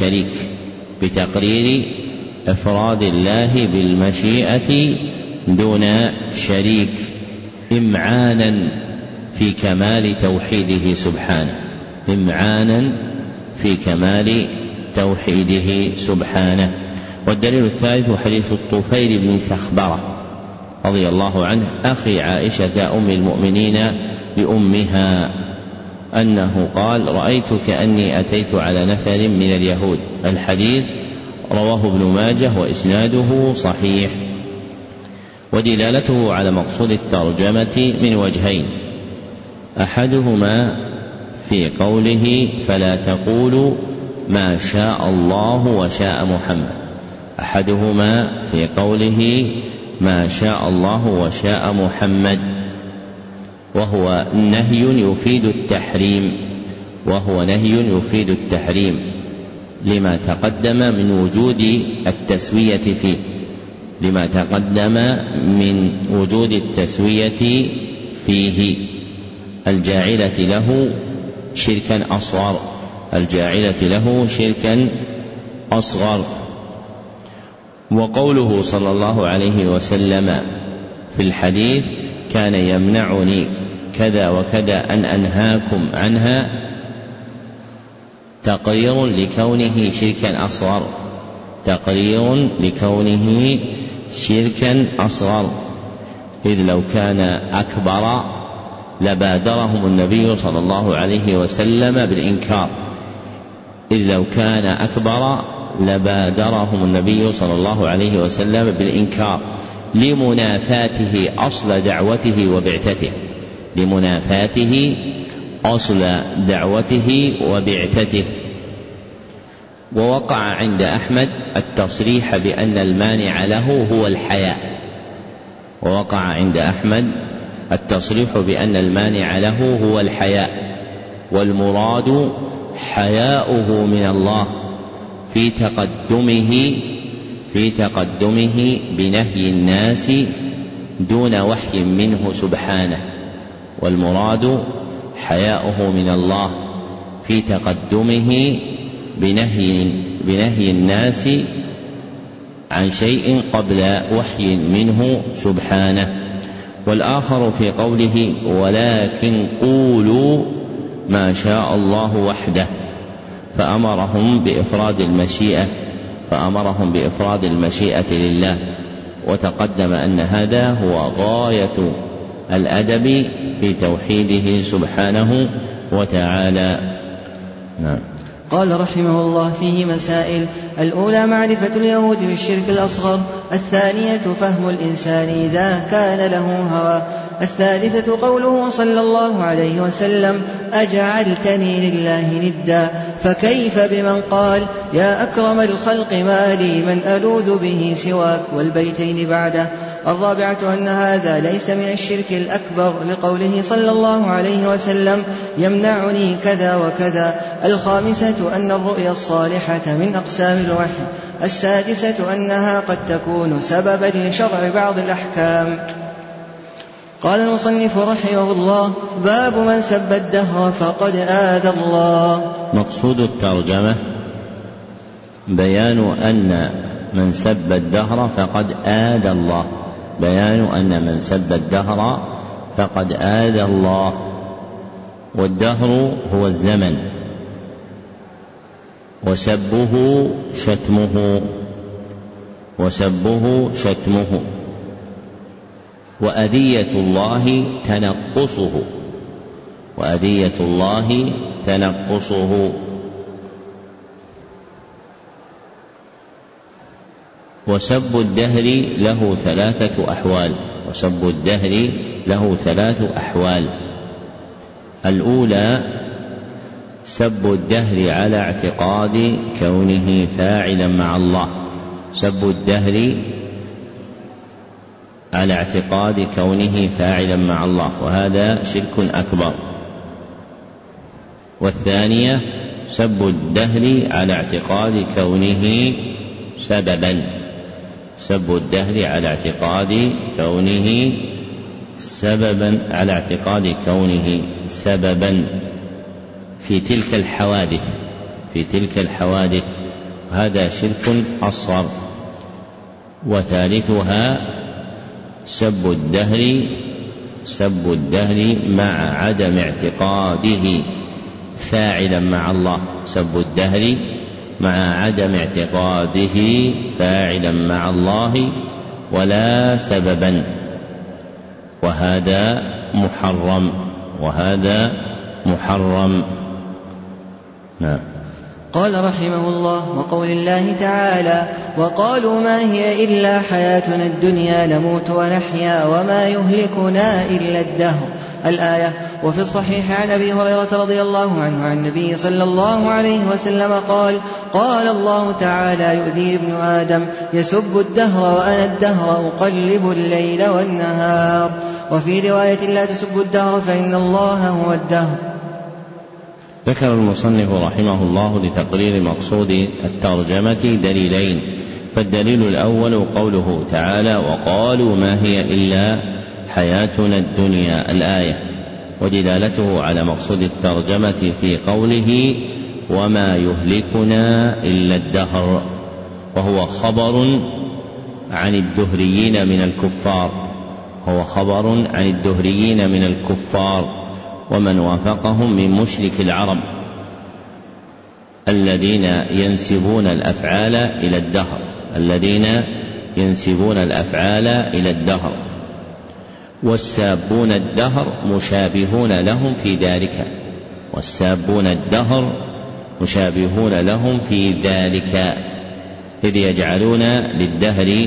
دون شريك إمعانا في كمال توحيده سبحانه. والدليل الثالث حديث الطفيل بن سخبرة رضي الله عنه أخي عائشة أم المؤمنين لأمها أنه قال رأيت كأني أتيت على نفر من اليهود. الحديث رواه ابن ماجه وإسناده صحيح. ودلالته على مقصود الترجمة من وجهين. أحدهما في قوله فلا تقولوا ما شاء الله وشاء محمد وهو نهي يفيد التحريم لما تقدم من وجود التسوية فيه، لما تقدم من وجود التسوية فيه الجاعلة له شركا أصغر، الجاعلة له شركا أصغر. وقوله صلى الله عليه وسلم في الحديث كان يمنعني كذا وكذا أن أنهاكم عنها تقرير لكونه شركا أصغر، تقرير لكونه شركا أصغر، إذ لو كان أكبر لبادرهم النبي صلى الله عليه وسلم بالإنكار، إذ لو كان أكبر لبادرهم النبي صلى الله عليه وسلم بالإنكار لمنافاته أصل دعوته وبعثته، لمنافاته أصل دعوته وبعثته. ووقع عند أحمد التصريح بأن المانع له هو الحياء، ووقع عند أحمد التصريح بأن المانع له هو الحياء، والمراد حياؤه من الله في تقدمه بنهي الناس دون وحي منه سبحانه، والمراد حياؤه من الله في تقدمه بنهي الناس عن شيء قبل وحي منه سبحانه. والآخر في قوله ولكن قولوا ما شاء الله وحده، فأمرهم بإفراد المشيئة لله، وتقدم أن هذا هو غاية الأدب في توحيده سبحانه وتعالى. نعم. قال رحمه الله فيه مسائل: الأولى معرفة اليهود بالشرك الأصغر، الثانية فهم الإنسان إذا كان له هوى، الثالثة قوله صلى الله عليه وسلم: أجعلتني لله ندا، فكيف بمن قال: يا أكرم الخلق ما لي من ألوذ به سواك، والبيتين بعده. الرابعة أن هذا ليس من الشرك الأكبر لقوله صلى الله عليه وسلم: يمنعني كذا وكذا. الخامسة أن الرؤيا الصالحة من أقسام الوحي. السادسة أنها قد تكون سببا لشرع بعض الأحكام. قال المصنف رحمه الله: باب من سب الدهر فقد آذى الله. مقصود الترجمة بيان أن من سب الدهر فقد آذى الله، بيان أن من سب الدهر فقد آذى الله. والدهر هو الزمن، وسبه شتمه، وأذية الله تنقصه. وسب الدهر له ثلاثة أحوال. الأولى سب الدهر على اعتقاد كونه فاعلا مع الله، سب الدهر على اعتقاد كونه فاعلا مع الله، وهذا شرك أكبر. والثانية سب الدهر على اعتقاد كونه سببا، سب الدهر على اعتقاد كونه سببا، على اعتقاد كونه سببا في تلك الحوادث، هذا شرك أصغر. وثالثها سب الدهر مع عدم اعتقاده فاعلا مع الله، سب الدهر مع عدم اعتقاده فاعلا مع الله ولا سببا، وهذا محرم. نعم. قال رحمه الله: وقول الله تعالى: وقالوا ما هي إلا حياتنا الدنيا نموت ونحيا وما يهلكنا إلا الدهر، الآية. وفي الصحيح عن أبي هريرة رضي الله عنه عن النبي صلى الله عليه وسلم قال: قال الله تعالى: يؤذي ابن آدم يسب الدهر وأنا الدهر أقلب الليل والنهار. وفي رواية: لا تسبوا الدهر فإن الله هو الدهر. ذكر المصنف رحمه الله لتقرير مقصود الترجمة دليلين. فالدليل الأول قوله تعالى: وقالوا ما هي إلا حياتنا الدنيا، الآية، ودلالته على مقصود الترجمة في قوله: وما يهلكنا إلا الدهر، وهو خبر عن الدهريين من الكفار ومن وافقهم من مشرك العرب الذين ينسبون الأفعال إلى الدهر، والسابون الدهر مشابهون لهم في ذلك، إذ يجعلون للدهر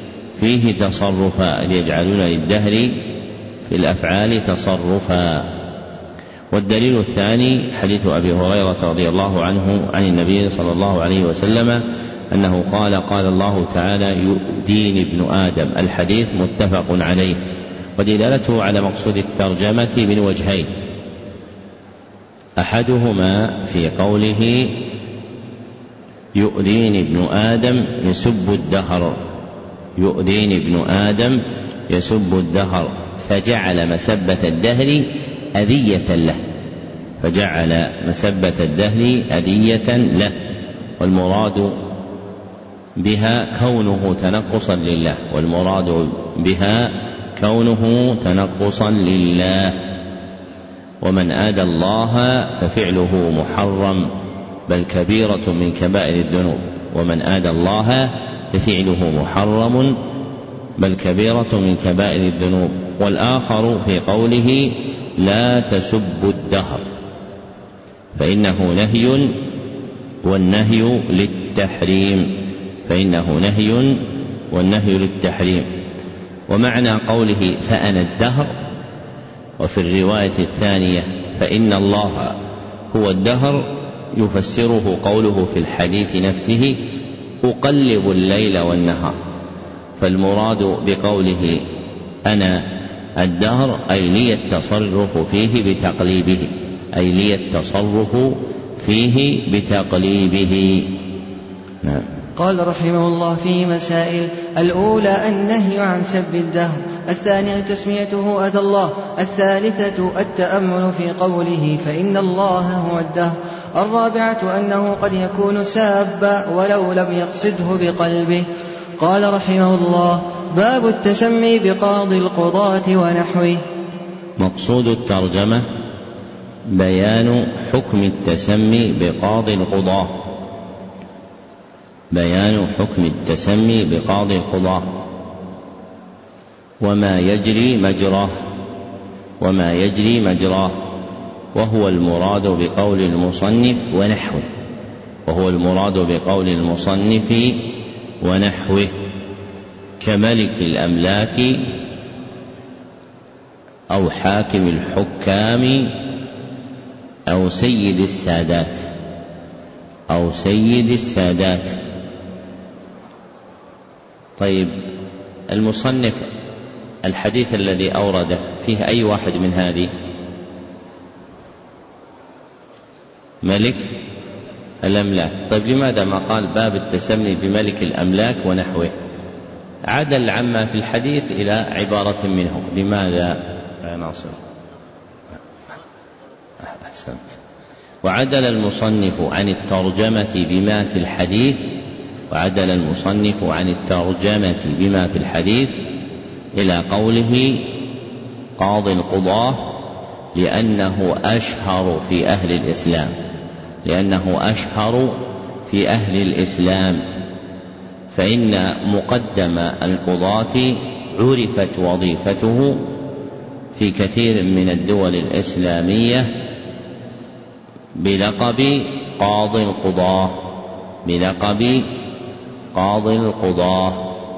في الأفعال تصرفا. والدليل الثاني حديث أبي هريرة رضي الله عنه عن النبي صلى الله عليه وسلم أنه قال الله تعالى: يؤذيني ابن آدم، الحديث متفق عليه. ودلالته على مقصود الترجمة من وجهين: أحدهما في قوله: يؤذيني ابن آدم يسب الدهر، فجعل مسبة الدهر أذية له، والمراد بها كونه تنقصا لله. ومن آذى الله ففعله محرم بل كبيرة من كبائر الذنوب. والآخر في قوله: لا تسبوا الدهر، فإنه نهي، والنهي للتحريم. ومعنى قوله: فأنا الدهر، وفي الرواية الثانية: فإن الله هو الدهر، يفسره قوله في الحديث نفسه: أقلب الليل والنهار. فالمراد بقوله أنا الدهر أي لي التصرف فيه بتقليبه. نعم. قال رحمه الله: فيه مسائل: الأولى النهي عن سب الدهر، الثانية تسميته أذى الله، الثالثة التأمل في قوله فإن الله هو الدهر، الرابعة أنه قد يكون سابا ولو لم يقصده بقلبه. قال رحمه الله: باب التسمي بقاضي القضاة ونحوه. مقصود الترجمة بيان حكم التسمي بقاضي القضاة وما يجري مجراه، وهو المراد بقول المصنف ونحوه، كملك الأملاك أو حاكم الحكام أو سيد السادات. طيب، المصنف الحديث الذي أورده فيه أي واحد من هذه؟ ملك الأملاك. طيب، لماذا ما قال باب التسمي بملك الأملاك ونحوه؟ عدل عما في الحديث إلى عبارة منه. لماذا يا ناصر؟ أحسنت. وعدل المصنف عن الترجمة بما في الحديث إلى قوله قاضي القضاة، لأنه أشهر في أهل الإسلام، فإن مقدم القضاة عرفت وظيفته في كثير من الدول الإسلامية بلقب قاضي القضاة.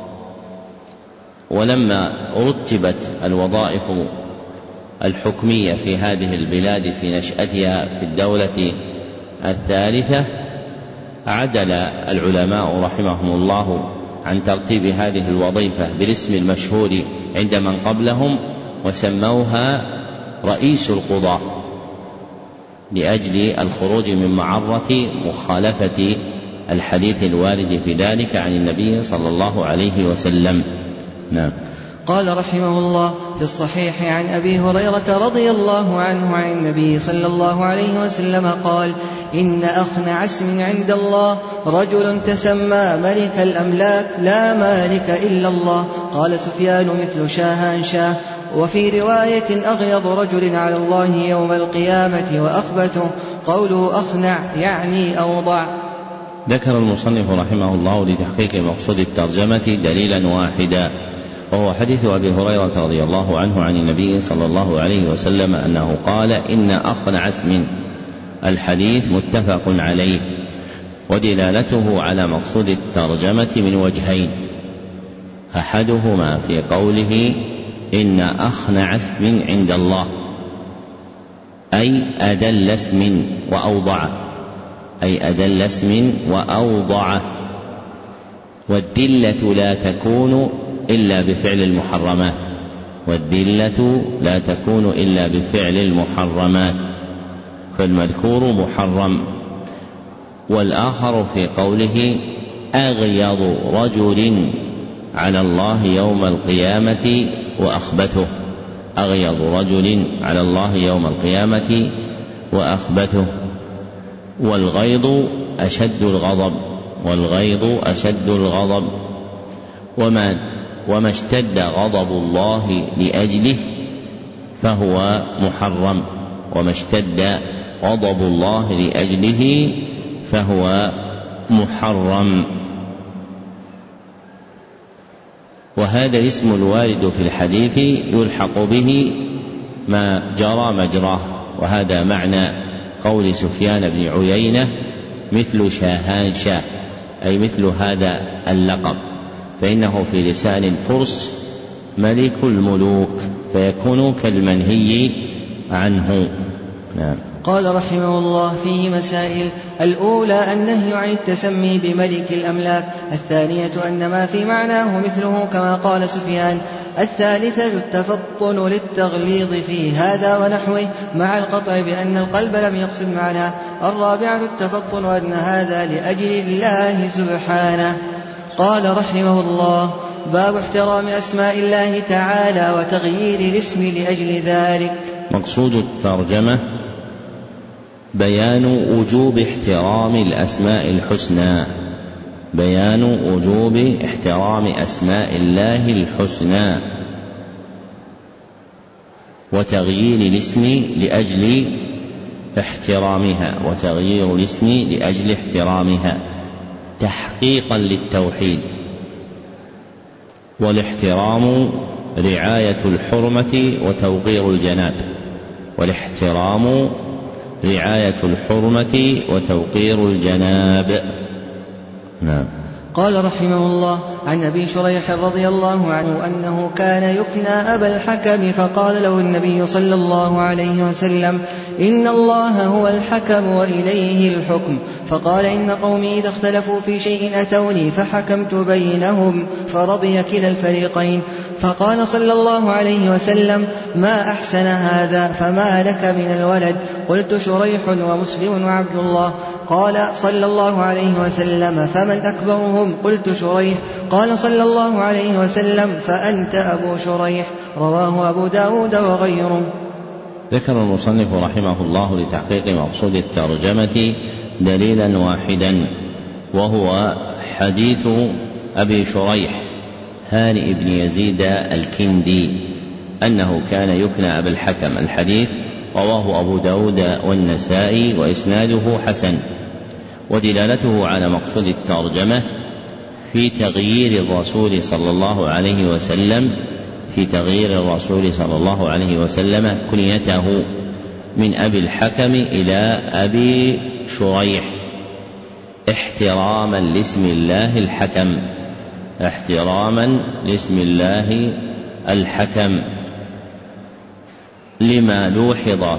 ولما رتبت الوظائف الحكمية في هذه البلاد في نشأتها في الدولة الثالثة، عدل العلماء رحمهم الله عن ترتيب هذه الوظيفة بالاسم المشهور عند من قبلهم، وسموها رئيس القضاة، لأجل الخروج من معرة مخالفة الحديث الوارد في ذلك عن النبي صلى الله عليه وسلم. نعم. قال رحمه الله: في الصحيح عن أبي هريرة رضي الله عنه عن النبي صلى الله عليه وسلم قال: إن أخنع اسم عند الله رجل تسمى ملك الأملاك لا مالك إلا الله. قال سفيان: مثل شاهان شاه. وفي رواية: أغيض رجل على الله يوم القيامة وأخبته. قوله أخنع يعني أوضع. ذكر المصنف رحمه الله لتحقيق مقصود الترجمة دليلا واحدا، وهو حديث أبي هريرة رضي الله عنه عن النبي صلى الله عليه وسلم أنه قال: إن أخنع اسم. الحديث متفق عليه، ودلالته على مقصود الترجمة من وجهين: أحدهما في قوله إن أخنع اسم عند الله، أي أدل اسم وأوضعه، أي أدل اسم وأوضعه. والدلة لا تكون إلا بفعل المحرمات، والدلة لا تكون إلا بفعل المحرمات، فالمذكور محرم. والآخر في قوله أغيض رجل على الله يوم القيامة وأخبته، أغيض رجل على الله يوم القيامة وأخبته. والغيض أشد الغضب، والغيض أشد الغضب. وما اشتد غضب الله لأجله فهو محرم، وما اشتد غضب الله لأجله فهو محرم. وهذا الاسم الوارد في الحديث يلحق به ما جرى مجراه، وهذا معنى قول سفيان بن عيينة: مثل شاهان شاه، أي مثل هذا اللقب، فإنه في لسان الفرس ملك الملوك، فيكون كالمنهي عنه. نعم. قال رحمه الله: فيه مسائل: الأولى النهي عن التسمي بملك الأملاك، الثانية أن ما في معناه مثله كما قال سفيان، الثالثة التفطن للتغليظ في هذا ونحوه مع القطع بأن القلب لم يقصد معناه، الرابعة التفطن أن هذا لأجل الله سبحانه. قال رحمه الله: باب احترام أسماء الله تعالى وتغيير الاسم لأجل ذلك. مقصود الترجمة بيان وجوب احترام الأسماء الحسنى، بيان وجوب احترام أسماء الله الحسنى وتغيير الاسم لأجل احترامها، وتغيير الاسم لأجل احترامها تحقيقا للتوحيد. والاحترام رعاية الحرمة وتوقير الجناب، والاحترام رعاية الحرمة وتوقير الجناب. نعم. قال رحمه الله: عن أبي شريح رضي الله عنه أنه كان يكنى أبا الحكم، فقال له النبي صلى الله عليه وسلم: إن الله هو الحكم وإليه الحكم. فقال: إن قومي إذا اختلفوا في شيء أتوني فحكمت بينهم فرضي كلا الفريقين. فقال صلى الله عليه وسلم: ما أحسن هذا، فما لك من الولد؟ قلت: شريح ومسلم وعبد الله. قال صلى الله عليه وسلم: فمن أكبرهم؟ قلت: شريح. قال صلى الله عليه وسلم: فأنت أبو شريح. رواه أبو داود وغيره. ذكر المصنف رحمه الله لتحقيق مقصود الترجمة دليلا واحدا، وهو حديث أبي شريح هانئ بن يزيد الكندي أنه كان يكنى أبا الحكم. الحديث رواه أبو داود والنسائي وإسناده حسن، ودلالته على مقصود الترجمة في تغيير الرسول صلى الله عليه وسلم، في تغيير الرسول صلى الله عليه وسلم كنيته من أبي الحكم إلى أبي شريح احتراما لاسم الله الحكم، احتراما لاسم الله الحكم، لما لوحظ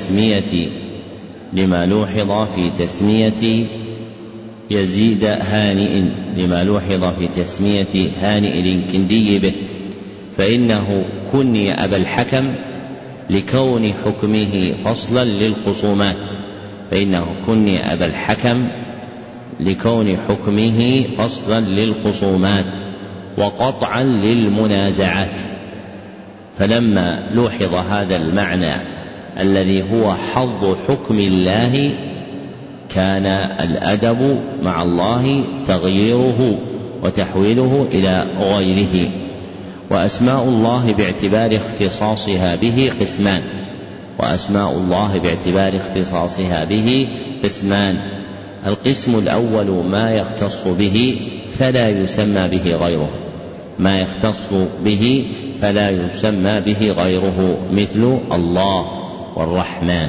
في تسمية يزيد هانئ، لما لوحظ في تسمية هانئ الكندي به، فإنه كني أبا الحكم لكون حكمه فصلا للخصومات، فإنه كني أبا الحكم لكون حكمه فصلا للخصومات وقطعا للمنازعات. فلما لوحظ هذا المعنى الذي هو حظ حكم الله، كان الأدب مع الله تغييره وتحويله إلى غيره. وأسماء الله باعتبار اختصاصها به قسمان، وأسماء الله باعتبار اختصاصها به قسمان. القسم الأول ما يختص به فلا يسمى به غيره، ما يختص به فلا يسمى به غيره، مثل الله والرحمن.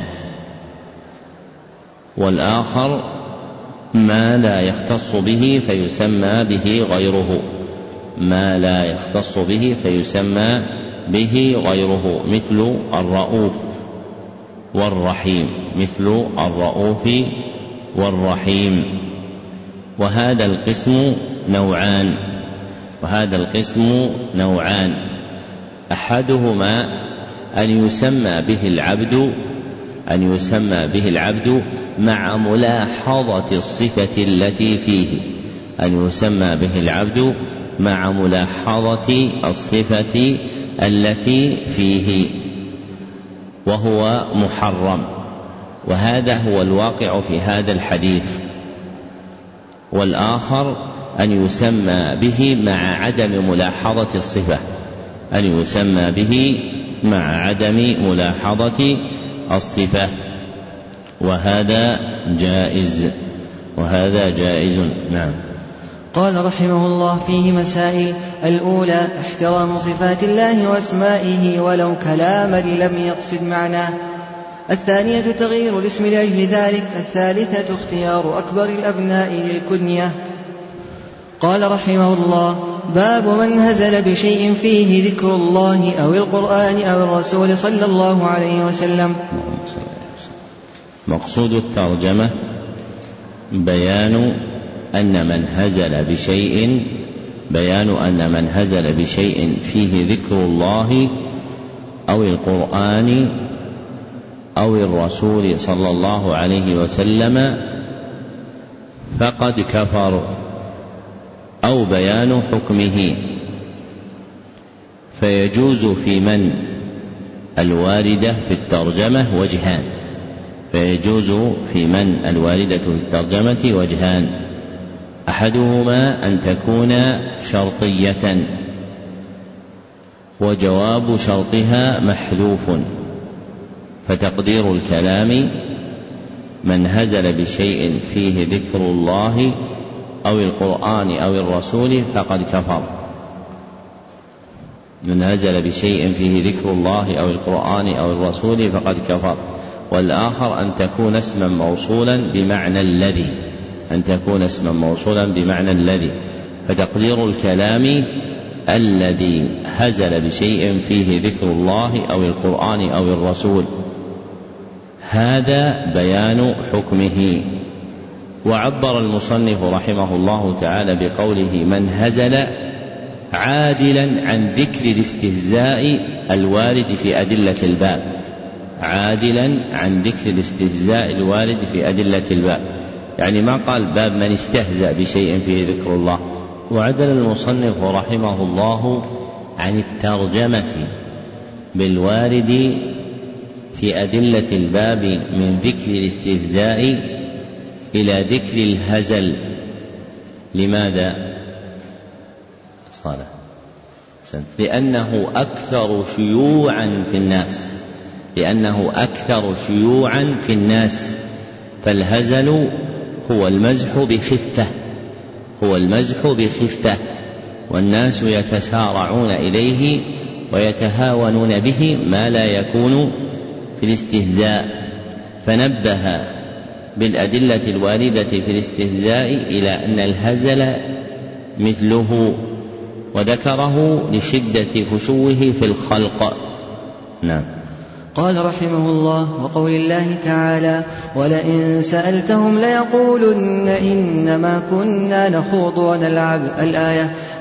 والآخر ما لا يختص به فيسمى به غيره، ما لا يختص به فيسمى به غيره، مثل الرؤوف والرحيم، مثل الرؤوف والرحيم. وهذا القسم نوعان، وهذا القسم نوعان: أحدهما أن يسمى به العبد مع ملاحظة الصفة التي فيه، أن يسمى به العبد مع ملاحظة الصفة التي فيه، وهو محرم، وهذا هو الواقع في هذا الحديث. والآخر أن يسمى به مع عدم ملاحظة الصفة، أن يسمى به مع عدم ملاحظة الصفة، وهذا جائز. نعم. قال رحمه الله: فيه مسائل: الأولى احترام صفات الله وأسمائه ولو كلاما لم يقصد معناه. الثانية تغيير الاسم لأجل ذلك. الثالثة اختيار أكبر الأبناء للكنية. قال رحمه الله: باب من هزل بشيء فيه ذكر الله أو القرآن أو الرسول صلى الله عليه وسلم. مقصود الترجمة بيان أن من هزل بشيء فيه ذكر الله أو القرآن أو الرسول صلى الله عليه وسلم فقد كفر، أو بيان حكمه. فيجوز في من الواردة في الترجمة وجهان: أحدهما أن تكون شرطية وجواب شرطها محذوف، فتقدير الكلام: من هزل بشيء فيه ذكر الله أو القرآن أو الرسول فقد كفر. من هزل بشيء فيه ذكر الله أو القرآن أو الرسول فقد كفر. والآخر أن تكون اسما موصولا بمعنى الذي، فتقدير الكلام: الذي هزل بشيء فيه ذكر الله أو القرآن أو الرسول. هذا بيان حكمه. وعبر المصنف رحمه الله تعالى بقوله من هزل عادلا عن ذكر الاستهزاء الوارد في أدلة الباب، يعني ما قال باب من استهزأ بشيء فيه ذكر الله. وعدل المصنف رحمه الله عن الترجمة بالوارد في أدلة الباب من ذكر الاستهزاء إلى ذكر الهزل. لماذا؟ لأنه أكثر شيوعا في الناس، فالهزل هو المزح بخفة، والناس يتسارعون إليه ويتهاونون به ما لا يكون في الاستهزاء. فنبه بالأدلة الواردة في الاستهزاء إلى أن الهزل مثله، وذكره لشدة فشوه في الخلق. نعم. قال رحمه الله: وقول الله تعالى: ولئن سألتهم ليقولن إنما كنا نخوض ونلعب. الآية.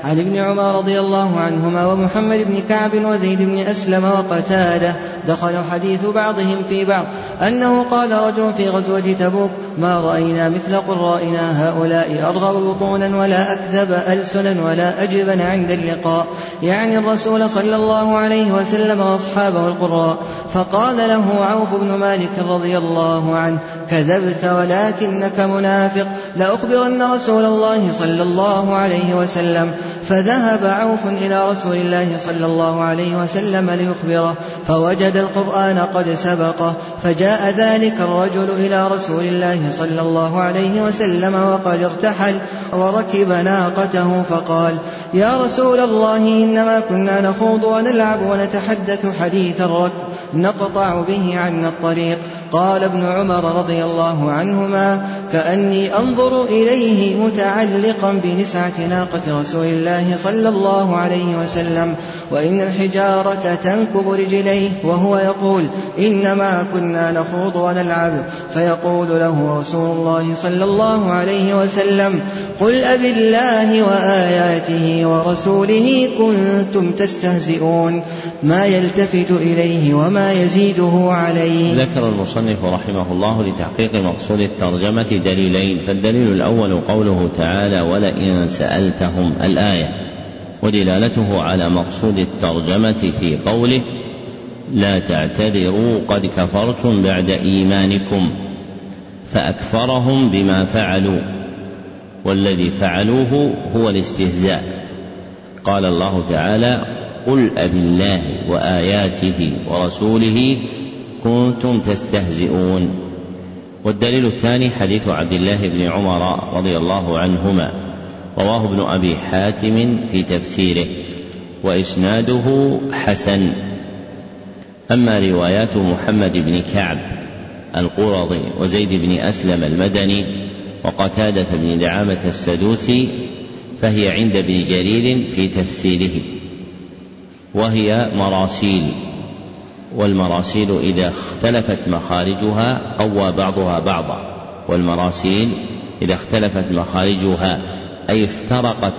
عن ابن عمر رضي الله عنهما ومحمد بن كعب وزيد بن أسلم وقتادة دخل حديث بعضهم في بعض أنه قال رجل في غزوة تبوك: ما رأينا مثل قرائنا هؤلاء أرغب بطونا ولا أكذب ألسنا ولا أجبن عند اللقاء، يعني الرسول صلى الله عليه وسلم وأصحابه القراء. فقال له عوف بن مالك رضي الله عنه: كذبت ولكنك منافق، لأخبرن رسول الله صلى الله عليه وسلم. فذهب عوف إلى رسول الله صلى الله عليه وسلم ليخبره، فوجد القرآن قد سبقه، فجاء ذلك الرجل إلى رسول الله صلى الله عليه وسلم وقد ارتحل وركب ناقته، فقال: يا رسول الله، إنما كنا نخوض ونلعب ونتحدث حديث الركب نقطع به عنا الطريق. قال ابن عمر رضي الله عنهما: كأني أنظر إليه متعلقا بنسعة ناقة رسول الله صلى الله عليه وسلم، وإن الحجارة تنكب رجليه وهو يقول: إنما كنا نخوض ونلعب. فيقول له رسول الله صلى الله عليه وسلم: قل أبالله وآياته ورسوله كنتم تستهزئون، ما يلتفت إليه وما يزيده عليه. ذكر المصنف رحمه الله لتحقيق مقصود الترجمة دليلين. فالدليل الأول قوله تعالى: ولئن سألتهم الآية، ودلالته على مقصود الترجمة في قوله: لا تعتذروا قد كفرتم بعد إيمانكم، فأكفرهم بما فعلوا، والذي فعلوه هو الاستهزاء. قال الله تعالى: قل أبالله وآياته ورسوله كنتم تستهزئون. والدليل الثاني حديث عبد الله بن عمر رضي الله عنهما، رواه ابن أبي حاتم في تفسيره، وإسناده حسن. أما روايات محمد بن كعب القرظي وزيد بن أسلم المدني وقتادة بن دعامة السدوسي فهي عند ابن جرير في تفسيره، وهي مراسيل، والمراسيل إذا اختلفت مخارجها قوى بعضها بعضا، والمراسيل إذا اختلفت مخارجها أي افترقت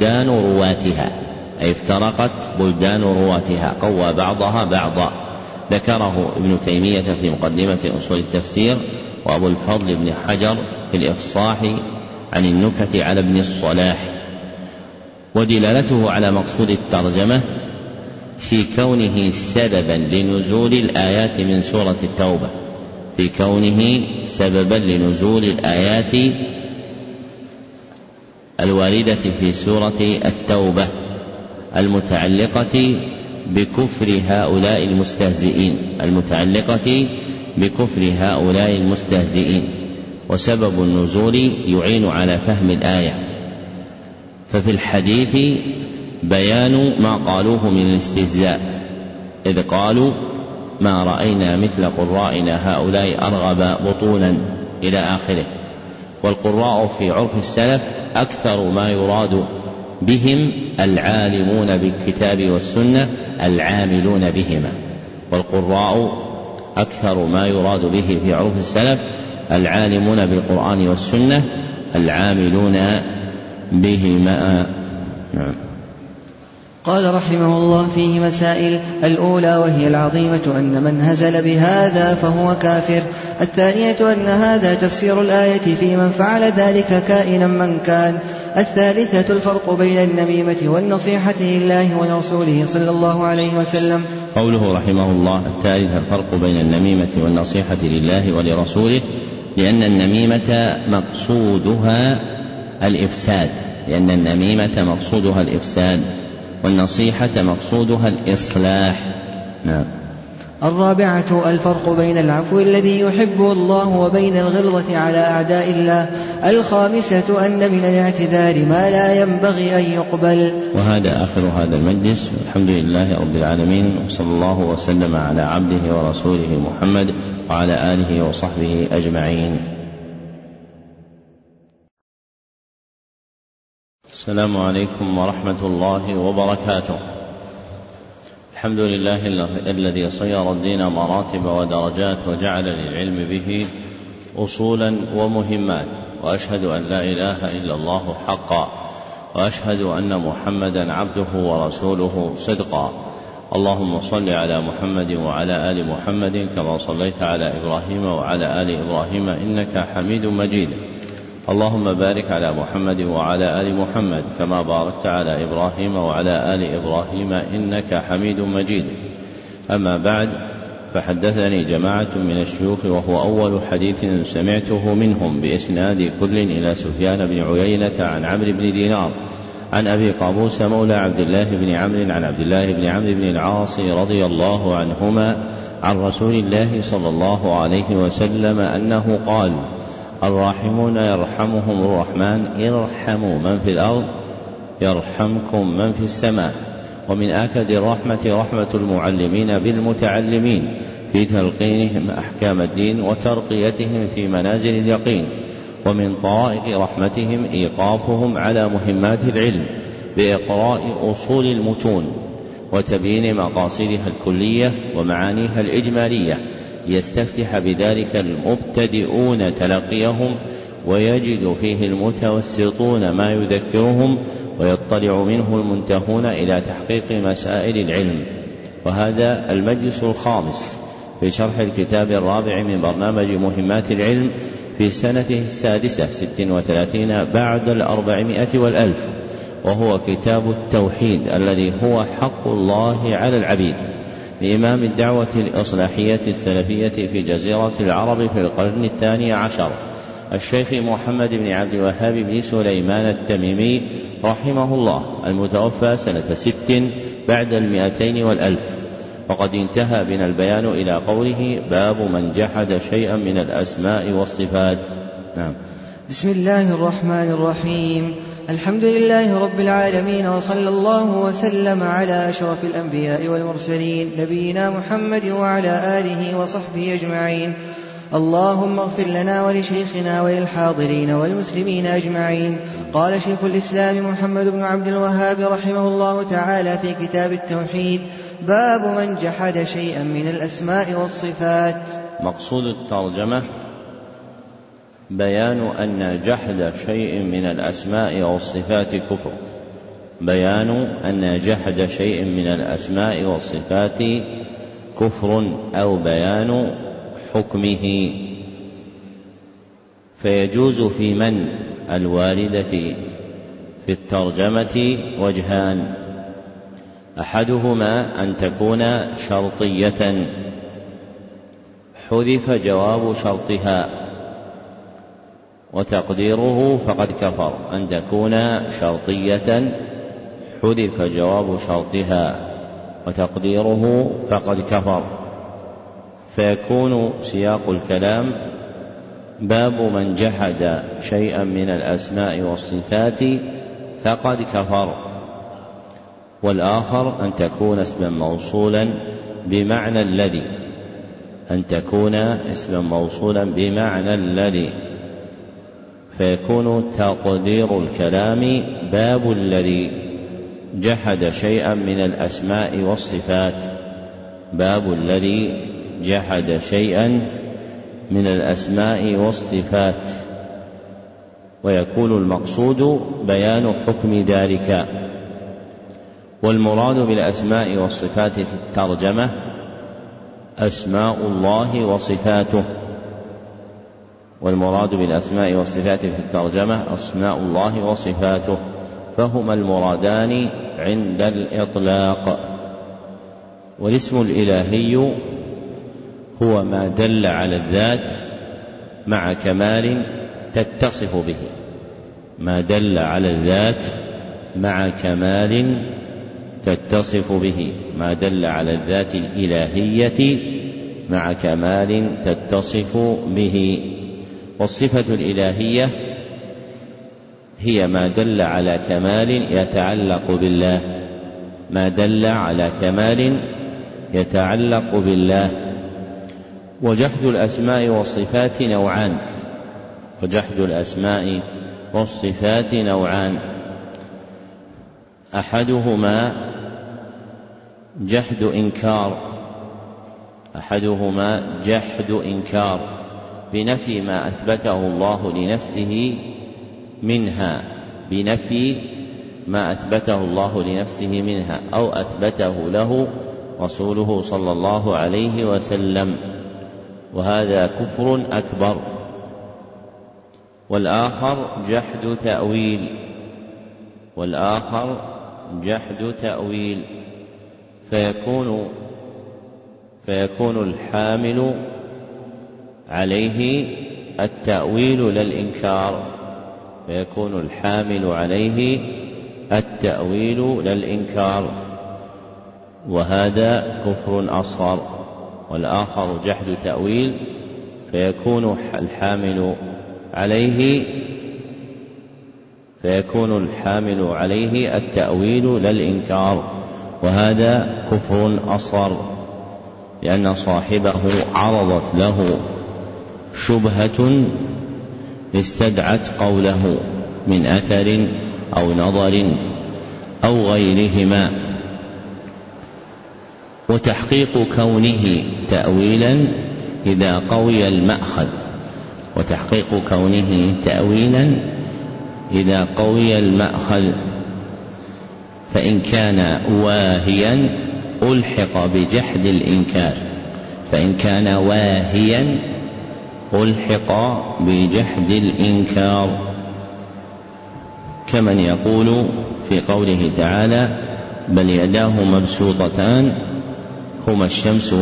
بلدان رواتها قوى بعضها بعضا. ذكره ابن تيمية في مقدمة أصول التفسير، وأبو الفضل بن حجر في الإفصاح عن النكت على ابن الصلاح. ودلالته على مقصود الترجمة في كونه سببا لنزول الآيات من سورة التوبة، في كونه سببا لنزول الآيات الواردة في سورة التوبة المتعلقة بكفر هؤلاء المستهزئين، وسبب النزول يعين على فهم الآية. ففي الحديث بيان ما قالوه من الاستهزاء، إذ قالوا: ما رأينا مثل قرائنا هؤلاء أرغب بطونا إلى آخره. والقراء في عرف السلف أكثر ما يراد بهم العالمون بالكتاب والسنة العاملون بهما، والقراء أكثر ما يراد به في عرف السلف العالمون بالقرآن والسنة العاملون بهما. قال رحمه الله: فيه مسائل. الأولى وهي العظيمة أن من هزل بهذا فهو كافر. الثانية أن هذا تفسير الآية في من فعل ذلك كائنا من كان. الثالثة الفرق بين النميمة والنصيحة لله ورسوله صلى الله عليه وسلم. قوله رحمه الله: الثالث الفرق بين النميمة والنصيحة لله ولرسوله، لأن النميمة مقصودها الإفساد، والنصيحة مقصودها الإصلاح. نعم. الرابعة الفرق بين العفو الذي يحبه الله وبين الغلظة على أعداء الله. الخامسة أن من الاعتذار ما لا ينبغي أن يقبل. وهذا آخر هذا المجلس، والحمد لله رب العالمين، وصلى الله وسلم على عبده ورسوله محمد وعلى آله وصحبه أجمعين. السلام عليكم ورحمة الله وبركاته. الحمد لله الذي صير الدين مراتب ودرجات وجعل للعلم به أصولا ومهمات، وأشهد أن لا إله إلا الله حقا، وأشهد أن محمدا عبده ورسوله صدقا. اللهم صل على محمد وعلى آل محمد كما صليت على إبراهيم وعلى آل إبراهيم إنك حميد مجيد. اللهم بارك على محمد وعلى آل محمد كما باركت على إبراهيم وعلى آل إبراهيم إنك حميد مجيد. أما بعد، فحدثني جماعة من الشيوخ وهو أول حديث سمعته منهم بإسناد كل إلى سفيان بن عيينة عن عمرو بن دينار عن أبي قابوس مولى عبد الله بن عمرو عن عبد الله بن عمرو بن العاص رضي الله عنهما عن رسول الله صلى الله عليه وسلم أنه قال: الراحمون يرحمهم الرحمن ارحموا من في الأرض يرحمكم من في السماء. ومن آكد الرحمة رحمة المعلمين بالمتعلمين في تلقينهم أحكام الدين وترقيتهم في منازل اليقين. ومن طرائق رحمتهم إيقافهم على مهمات العلم بإقراء أصول المتون وتبيين مقاصدها الكلية ومعانيها الإجمالية، ليستفتح بذلك المبتدئون تلقيهم ويجد فيه المتوسطون ما يذكرهم ويطلع منه المنتهون إلى تحقيق مسائل العلم. وهذا المجلس الخامس في شرح الكتاب الرابع من برنامج مهمات العلم في سنته 36 بعد 400 والألف، وهو كتاب التوحيد الذي هو حق الله على العبيد لإمام الدعوة الإصلاحية السلفية في جزيرة العرب في القرن 12 الشيخ محمد بن عبد الوهاب بن سليمان التميمي رحمه الله، المتوفى سنة 6 بعد 200 والألف. وقد انتهى بنا البيان إلى قوله: باب من جحد شيئا من الأسماء والصفات. نعم. بسم الله الرحمن الرحيم. الحمد لله رب العالمين، وصلى الله وسلم على أشرف الأنبياء والمرسلين نبينا محمد وعلى آله وصحبه أجمعين. اللهم اغفر لنا ولشيخنا وللحاضرين والمسلمين أجمعين. قال شيخ الإسلام محمد بن عبد الوهاب رحمه الله تعالى في كتاب التوحيد: باب من جحد شيئا من الأسماء والصفات. مقصود الترجمة بيان أن جحد شيء من الأسماء والصفات كفر. بيان أن جحد شيء من الأسماء والصفات كفر، أو بيان حكمه. فيجوز في من الواردة في الترجمة وجهان: أحدهما أن تكون شرطية حذف جواب شرطها وتقديره فقد كفر، أن تكون شرطية حذف جواب شرطها وتقديره فقد كفر. فيكون سياق الكلام: باب من جحد شيئا من الأسماء والصفات فقد كفر. والآخر أن تكون اسما موصولا بمعنى الذي، أن تكون اسما موصولا بمعنى الذي، فيكون تقدير الكلام: باب الذي جحد شيئا من الأسماء والصفات. باب الذي جحد شيئا من الأسماء والصفات. ويكون المقصود بيان حكم ذلك. والمراد بالأسماء والصفات في الترجمة أسماء الله وصفاته. والمراد بالأسماء والصفات في الترجمة أسماء الله وصفاته، فهما المرادان عند الإطلاق. والاسم الإلهي هو ما دل على الذات مع كمال تتصف به، ما دل على الذات مع كمال تتصف به، ما دل على الذات الإلهية مع كمال تتصف به. والصفة الإلهية هي ما دل على كمال يتعلق بالله، ما دل على كمال يتعلق بالله. وجحد الأسماء والصفات نوعان، وجحد الأسماء والصفات نوعان: أحدهما جحد إنكار، أحدهما جحد إنكار بنفي ما أثبته الله لنفسه منها، بنفي ما أثبته الله لنفسه منها أو أثبته له رسوله صلى الله عليه وسلم، وهذا كفر أكبر. والآخر جحد تأويل فيكون الحامل عليه التأويل لا الإنكار، وهذا كفر أصغر. والآخر جحد تأويل فيكون الحامل عليه التأويل لا الإنكار، وهذا كفر أصغر، لأن صاحبه عرضت له شبهة استدعت قوله من أثر أو نظر أو غيرهما. وتحقيق كونه تأويلا إذا قوي المأخذ، فإن كان واهيا ألحق بجحد الإنكار، كمن يقول في قوله تعالى بل يداه مبسوطتان هما الشمس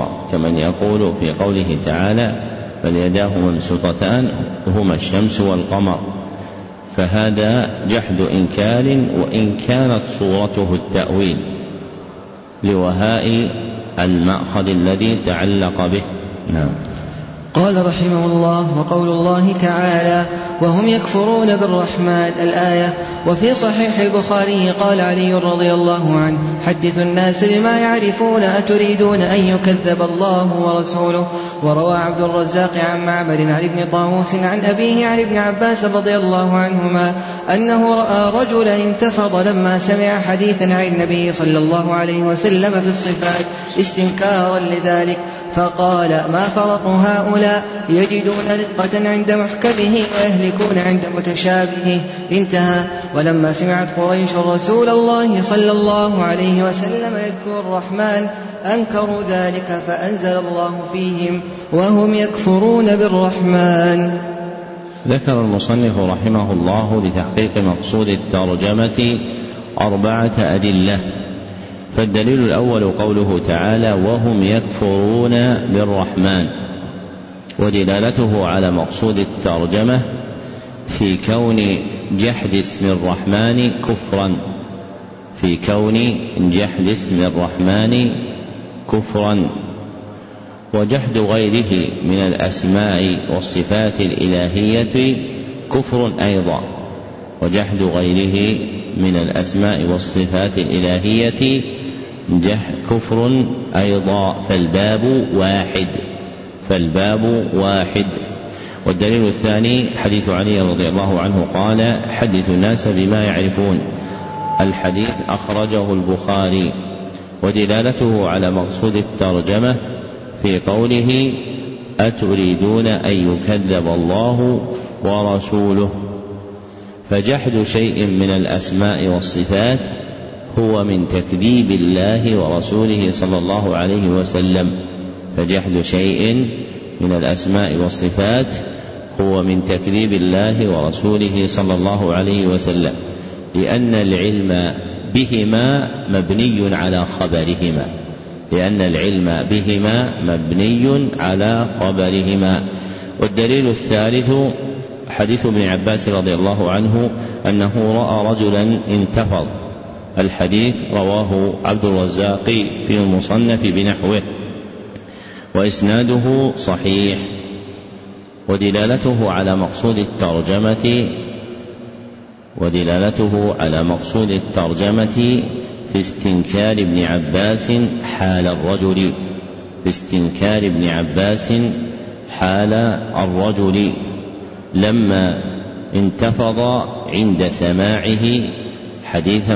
والقمر، فهذا جحد إنكار وإن كانت صورته التأويل لوهاء المأخذ الذي تعلق به. نعم. قال رحمه الله: وقول الله تعالى: وهم يكفرون بالرحمن، الآية. وفي صحيح البخاري قال علي رضي الله عنه: حدثوا الناس بما يعرفون، أتريدون أن يكذب الله ورسوله. وروى عبد الرزاق عن معمر عن ابن طاووس عن أبيه عن ابن عباس رضي الله عنهما أنه رأى رجلا انتفض لما سمع حديثا عن النبي صلى الله عليه وسلم في الصفات استنكارا لذلك، فقال: ما فرق هؤلاء، يجدون رقة عند محكمه ويهلكون عند متشابهه. انتهى. ولما سمعت قريش رسول الله صلى الله عليه وسلم يذكر الرحمن أنكروا ذلك، فأنزل الله فيهم: وهم يكفرون بالرحمن. ذكر المصنف رحمه الله لتحقيق مقصود الترجمة 4 أدلة. فالدليل الأول قوله تعالى: وهم يكفرون بالرحمن، ودلالته على مقصود الترجمة في كون جحد اسم الرحمن كفرا، وجحد غيره من الأسماء والصفات الإلهية كفر أيضا، فالباب واحد. والدليل الثاني حديث علي رضي الله عنه قال: حدثوا الناس بما يعرفون، الحديث أخرجه البخاري، ودلالته على مقصود الترجمة في قوله: أتريدون أن يكذب الله ورسوله. فجحد شيء من الأسماء والصفات هو من تكذيب الله ورسوله صلى الله عليه وسلم، فجحد شيء من الأسماء والصفات هو من تكذيب الله ورسوله صلى الله عليه وسلم، لأن العلم بهما مبني على خبرهما. والدليل الثالث حديث ابن عباس رضي الله عنه أنه رأى رجلا انتفض، الحديث رواه عبد الرزاق في المصنف بنحوه وإسناده صحيح. ودلالته على مقصود الترجمة في استنكار ابن عباس حال الرجل لما انتفض عند سماعه حديثا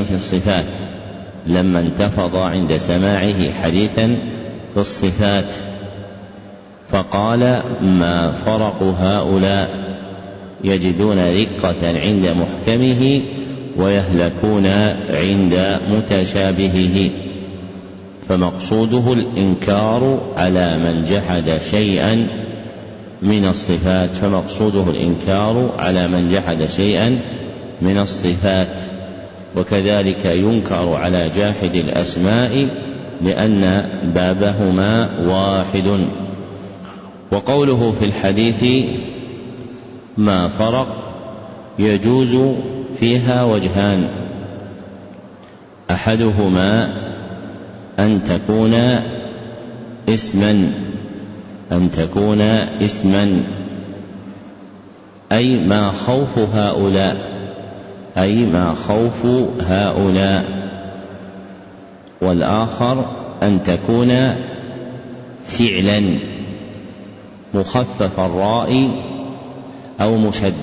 في الصفات، فقال: ما فرق هؤلاء، يجدون رقة عند محكمه ويهلكون عند متشابهه. فمقصوده الإنكار على من جحد شيئا من الصفات، من الصفات. وكذلك ينكر على جاحد الأسماء لأن بابهما واحد. وقوله في الحديث ما فرق يجوز فيها وجهان: أحدهما أن تكون اسما أي ما خوف هؤلاء، والآخر أن تكون فعلا مخفف الراء أو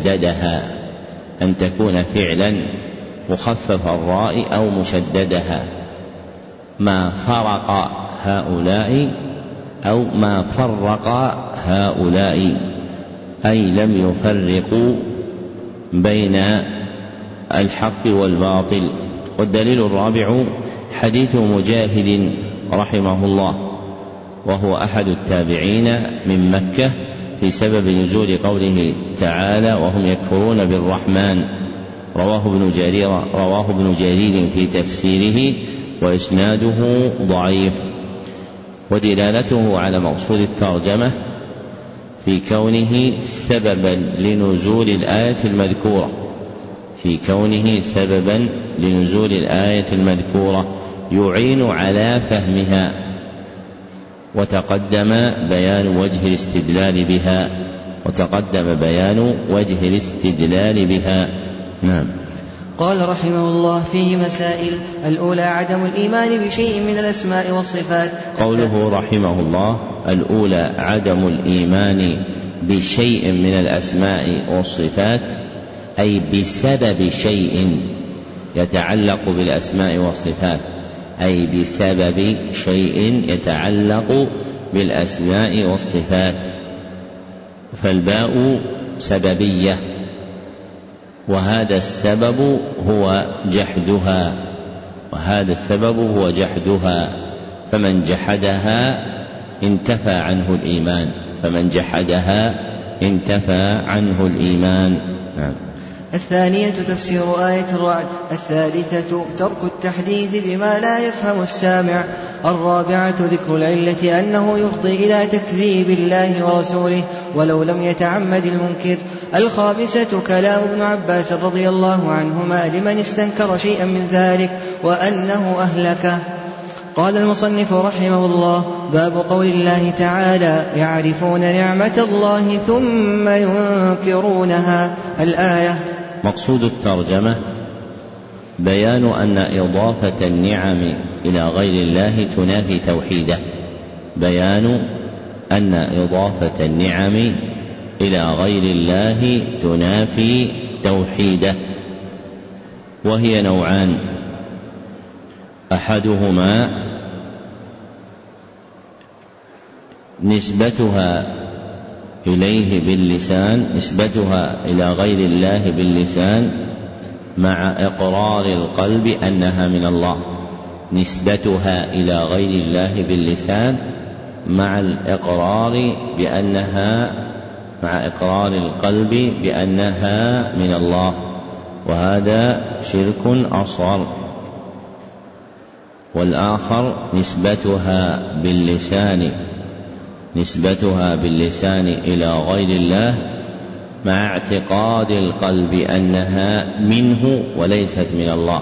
مشددها، ما فرق هؤلاء أو ما فرق هؤلاء، أي لم يفرقوا بين الحق والباطل. والدليل الرابع حديث مجاهد رحمه الله، وهو أحد التابعين من مكة، في سبب نزول قوله تعالى وهم يكفرون بالرحمن، رواه ابن جرير في تفسيره، وإسناده ضعيف. ودلالته على مقصود الترجمة في كونه سببا لنزول الآية المذكورة يعين على فهمها، وتقدم بيان وجه الاستدلال بها. نعم. قال رحمه الله: فيه مسائل. الأولى عدم الإيمان بشيء من الأسماء والصفات. قوله رحمه الله: الأولى عدم الإيمان بشيء من الأسماء والصفات، أي بسبب شيء يتعلق بالأسماء والصفات، فالباء سببية، وهذا السبب هو جحدها، فمن جحدها انتفى عنه الإيمان. نعم. الثانية تفسير آية الرعد. الثالثة ترك التحديث بما لا يفهم السامع. الرابعة ذكر العلة أنه يفضي إلى تكذيب الله ورسوله ولو لم يتعمد المنكر. الخامسة كلام ابن عباس رضي الله عنهما لمن استنكر شيئا من ذلك وأنه أهلكه. قال المصنف رحمه الله: باب قول الله تعالى: يعرفون نعمة الله ثم ينكرونها. الآية. مقصود الترجمة بيان أن إضافة النعم إلى غير الله تنافي توحيده، وهي نوعان: أحدهما نسبتها إلى غير الله باللسان مع إقرار القلب أنها من الله، مع إقرار القلب بأنها من الله، وهذا شرك أصغر. والآخر نسبتها باللسان إلى غير الله مع اعتقاد القلب أنها منه وليست من الله،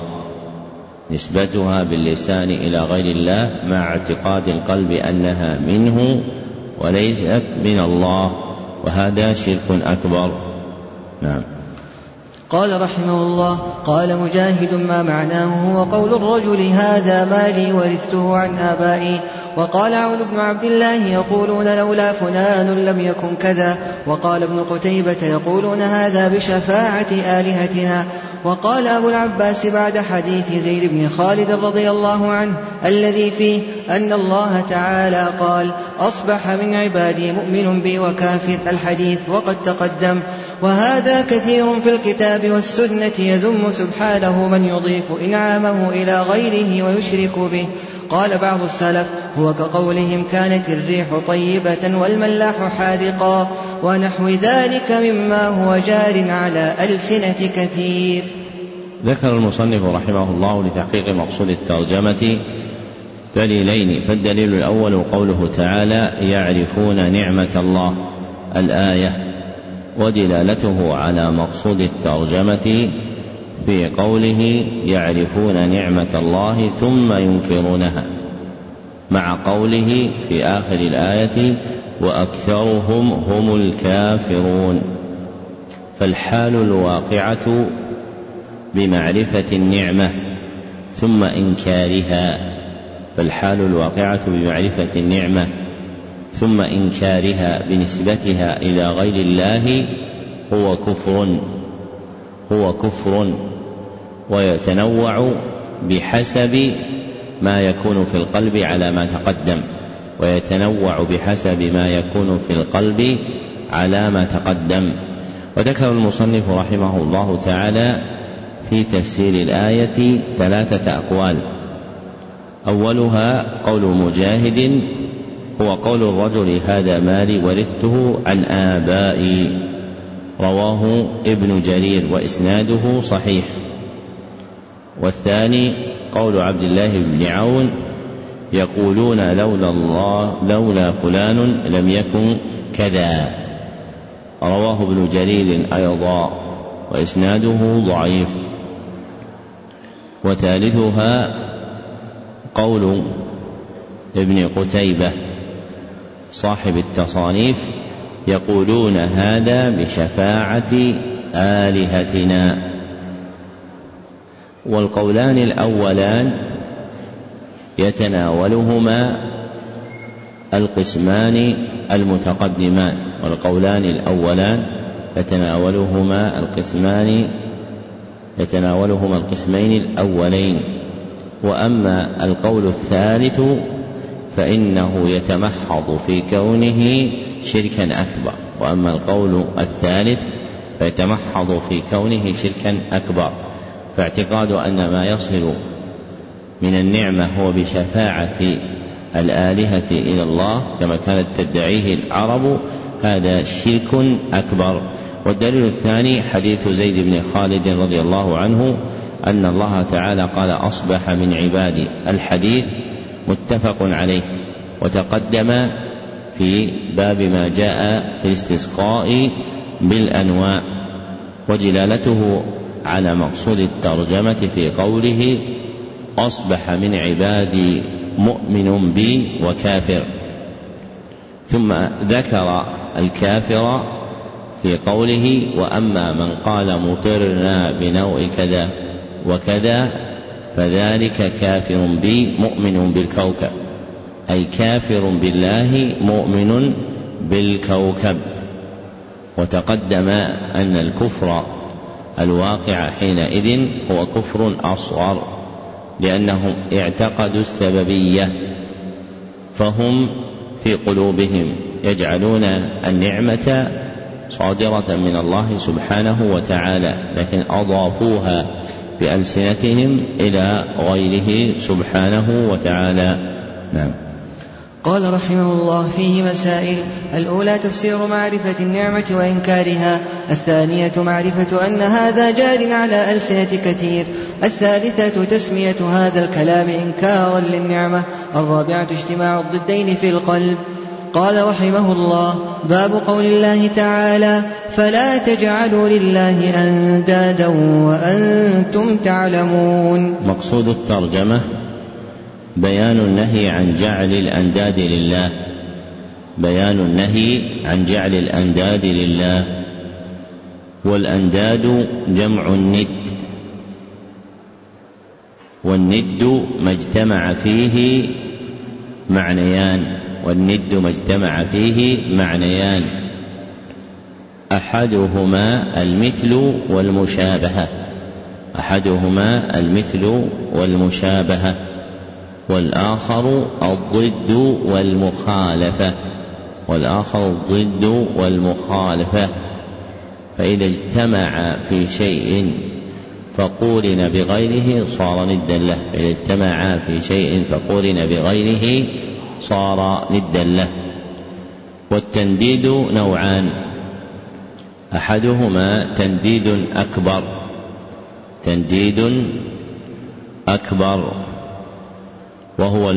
وهذا شرك أكبر. نعم. قال رحمه الله: قال مجاهد: ما معناه هو قول الرجل هذا مالي ورثته عن آبائي. وقال عون بن عبد الله: يقولون لولا فلان لم يكن كذا. وقال ابن قتيبة: يقولون هذا بشفاعة آلهتنا. وقال أبو العباس بعد حديث زيد بن خالد رضي الله عنه الذي فيه أن الله تعالى قال: أصبح من عبادي مؤمن بي وكافر، الحديث وقد تقدم. وهذا كثير في الكتاب والسنة يذم سبحانه من يضيف إنعامه إلى غيره ويشرك به. قال بعض السلف: هو كقولهم كانت الريح طيبة والملاح حاذقا، ونحو ذلك مما هو جار على ألسنة كثير. ذكر المصنف رحمه الله لتحقيق مقصود الترجمة دليلين. فالدليل الأول قوله تعالى: يعرفون نعمة الله، الآية، ودلالته على مقصود الترجمة في قوله: يعرفون نعمة الله ثم ينكرونها، مع قوله في آخر الآية: وأكثرهم هم الكافرون. فالحال الواقعة بمعرفة النعمة ثم إنكارها، فالحال الواقعة بمعرفة النعمة ثم إنكارها بنسبتها إلى غير الله هو كفر، ويتنوع بحسب ما يكون في القلب على ما تقدم، وذكر المصنف رحمه الله تعالى في تفسير الآية 3 أقوال. أولها قول مجاهد: هو قول الرجل: هذا مالي ورثته عن آبائي، رواه ابن جرير وإسناده صحيح. والثاني قول عبد الله بن عون: يقولون لولا فلان لم يكن كذا، رواه ابن جرير أيضا وإسناده ضعيف. وثالثها قول ابن قتيبة صاحب التصانيف: يقولون هذا بشفاعة آلهتنا. والقولان الأولان يتناولهما القسمان المتقدمان، يتناولهما القسمين الأولين. وأما القول الثالث فإنه يتمحض في كونه شركا أكبر، فاعتقاد أن ما يصل من النعمة هو بشفاعة الآلهة إلى الله كما كانت تدعيه العرب، هذا شرك أكبر. والدليل الثاني حديث زيد بن خالد رضي الله عنه أن الله تعالى قال: أصبح من عبادي. الحديث متفق عليه، وتقدم في باب ما جاء في الاستسقاء بالأنواع. ودلالته على مقصود الترجمة في قوله: أصبح من عبادي مؤمن بي وكافر. ثم ذكر الكافر في قوله: وأما من قال مطرنا بنوء كذا وكذا فذلك كافر بي مؤمن بالكوكب، أي كافر بالله مؤمن بالكوكب. وتقدم أن الكفر الواقع حينئذ هو كفر أصغر، لأنهم اعتقدوا السببية، فهم في قلوبهم يجعلون النعمة صادرة من الله سبحانه وتعالى، لكن أضافوها بألسنتهم إلى غيره سبحانه وتعالى. نعم. قال رحمه الله: فيه مسائل: الأولى تفسير معرفة النعمة وإنكارها، الثانية معرفة أن هذا جار على ألسنة كثير، الثالثة تسمية هذا الكلام إنكارا للنعمة، الرابعة اجتماع الضدين في القلب. قال رحمه الله: باب قول الله تعالى: فلا تجعلوا لله أندادا وأنتم تعلمون. مقصود الترجمة بيان النهي عن جعل الأنداد لله، والأنداد جمع الند، والند ما اجتمع فيه معنيان، أحدهما المثل والمشابهة، والآخر الضد والمخالفة. فإذا اجتمع في شيء فقورن بغيره صار ندا له، فإذا اجتمع في شيء فقورن بغيره صار ندا له. والتنديد نوعان، أحدهما تنديد أكبر وهو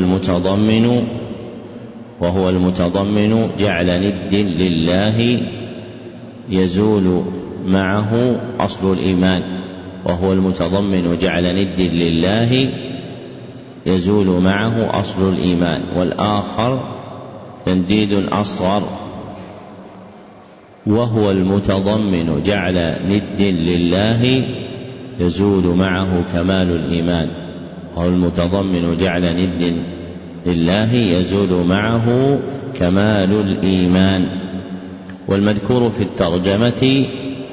المتضمن جعل ند لله يزول معه أصل الإيمان، وهو المتضمن جعل ند لله يزول معه أصل الإيمان. والآخر تنديد أصغر وهو المتضمن جعل ند لله يزول معه كمال الإيمان، وهو المتضمن جعل ند لله يزول معه كمال الإيمان. والمذكور في الترجمة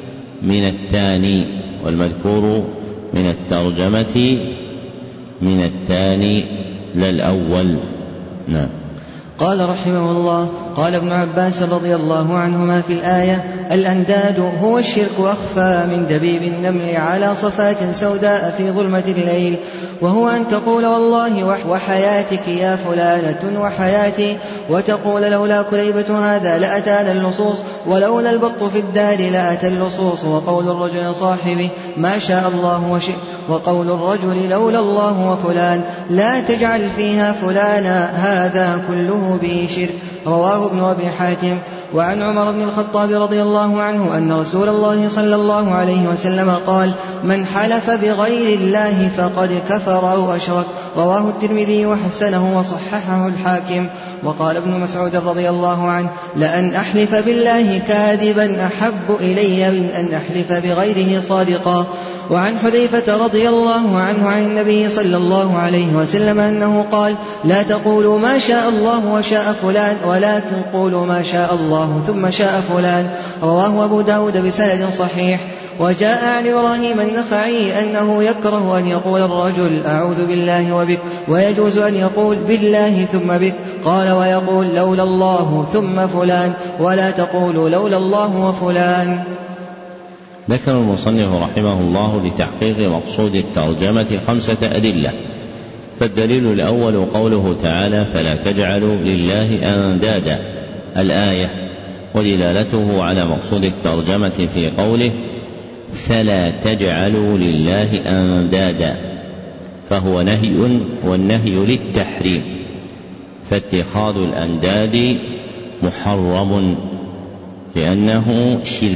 من الثاني لا الأول. نعم. قال رحمه الله: قال ابن عباس رضي الله عنهما في الآية: الأنداد هو الشرك أخفى من دبيب النمل على صفات سوداء في ظلمة الليل، وهو أن تقول والله وحياتك يا فلانة وحياتي، وتقول لولا كليبة هذا لأتانا اللصوص، ولولا البط في الدار لأتى اللصوص، وقول الرجل صاحبه ما شاء الله وشئت، وقول الرجل لولا الله وفلان لا تجعل فيها فلانا، هذا كله به شرك. رواه ابن أبي حاتم. وعن عمر بن الخطاب رضي الله عنه أن رسول الله صلى الله عليه وسلم قال: من حلف بغير الله فقد كفر أو أشرك. رواه الترمذي وحسنه وصححه الحاكم. وقال ابن مسعود رضي الله عنه: لأن أحلف بالله كاذبا أحب إلي من أن أحلف بغيره صادقا. وعن حذيفة رضي الله عنه عن النبي صلى الله عليه وسلم أنه قال: لا تقولوا ما شاء الله وشاء فلان، ولكن قولوا ما شاء الله ثم شاء فلان. رواه أبو داود بسند صحيح. وجاء عن إبراهيم النخعي أنه يكره أن يقول الرجل أعوذ بالله وبك، ويجوز أن يقول بالله ثم بك. قال: ويقول لولا الله ثم فلان، ولا تقول لولا الله وفلان. ذكر المصنف رحمه الله لتحقيق مقصود الترجمة 5 أدلة. فالدليل الأول قوله تعالى: فلا تجعلوا لله أندادا، الآية، ودلالته على مقصود الترجمة في قوله: فلا تجعلوا لله أندادا، فهو نهي، والنهي للتحريم، فاتخاذ الأنداد محرم لأنه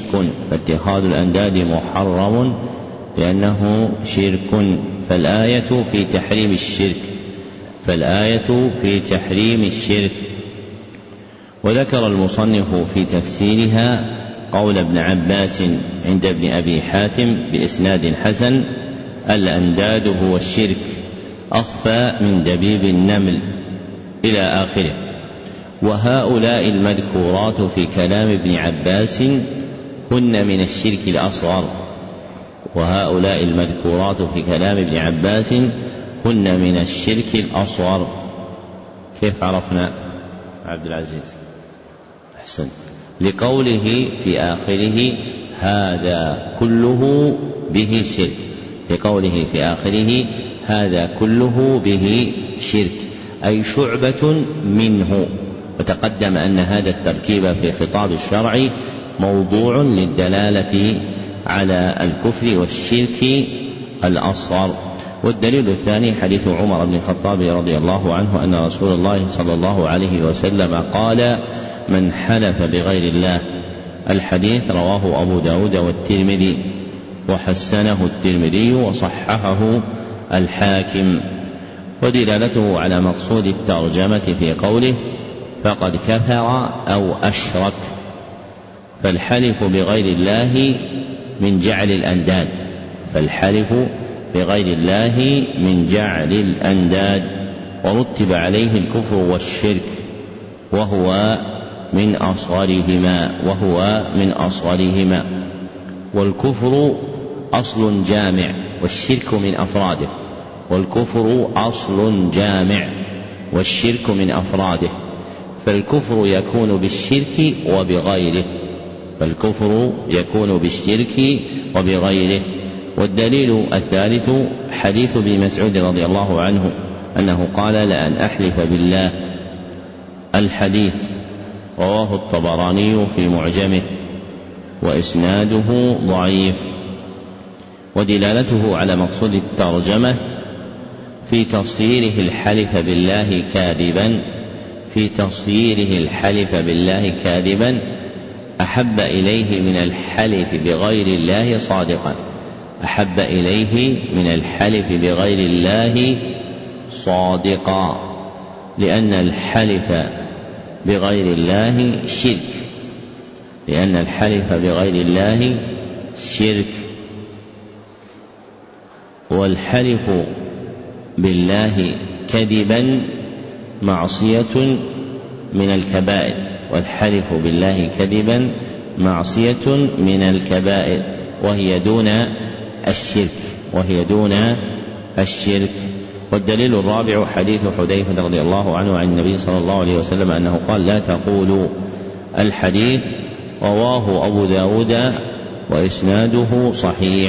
شرك، فالآية في تحريم الشرك. وذكر المصنف في تفسيرها قول ابن عباس عند ابن أبي حاتم بإسناد حسن: الأنداد هو الشرك أخفى من دبيب النمل، إلى آخره. وهؤلاء المذكورات في كلام ابن عباس هن من الشرك الأصغر. كيف عرفنا عبد العزيز؟ أحسنت. لقوله في آخره: هذا كله به شرك، أي شعبة منه. وتقدم أن هذا التركيب في خطاب الشرع موضوع للدلالة على الكفر والشرك الأصغر. والدليل الثاني حديث عمر بن الخطاب رضي الله عنه أن رسول الله صلى الله عليه وسلم قال: من حلف بغير الله. الحديث رواه أبو داود والترمذي، وحسنه الترمذي وصححه الحاكم. ودلالته على مقصود الترجمة في قوله: فقد كفر أو أشرك. فالحلف بغير الله من جعل الأنداد، ورتب عليه الكفر والشرك، وهو من أصغرهما. والكفر أصل جامع، والشرك من أفراده. فالكفر يكون بالشرك وبغيره، فالكفر يكون بالشرك وبغيره. والدليل الثالث حديث ابن مسعود رضي الله عنه أنه قال لأن أحلف بالله. الحديث رواه الطبراني في معجمه وإسناده ضعيف. ودلالته على مقصود الترجمة في تصييره الحلف بالله كاذبا، في تصييره الحلف بالله كاذبا أحب إليه من الحلف بغير الله صادقا، أحب إليه من الحلف بغير الله صادقا، لأن الحلف بغير الله شرك، لأن الحلف بغير الله شرك. والحلف بالله كذبا معصية من الكبائر، والحلف بالله كذبا معصية من الكبائر، وهي دون الشرك. والدليل الرابع حديث حذيفة رضي الله عنه عن النبي صلى الله عليه وسلم أنه قال لا تقولوا. الحديث رواه أبو داود وإسناده صحيح.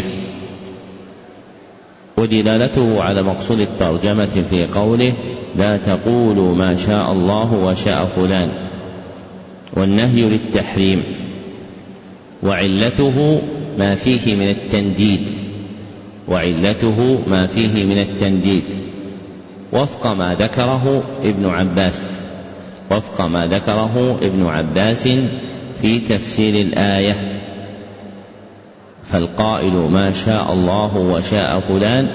ودلالته على مقصود الترجمة في قوله لا تقولوا ما شاء الله وشاء فلان، والنهي للتحريم، وعلته ما فيه من التنديد، وفق ما ذكره ابن عباس في تفسير الآية. فالقائل ما شاء الله وشاء فلان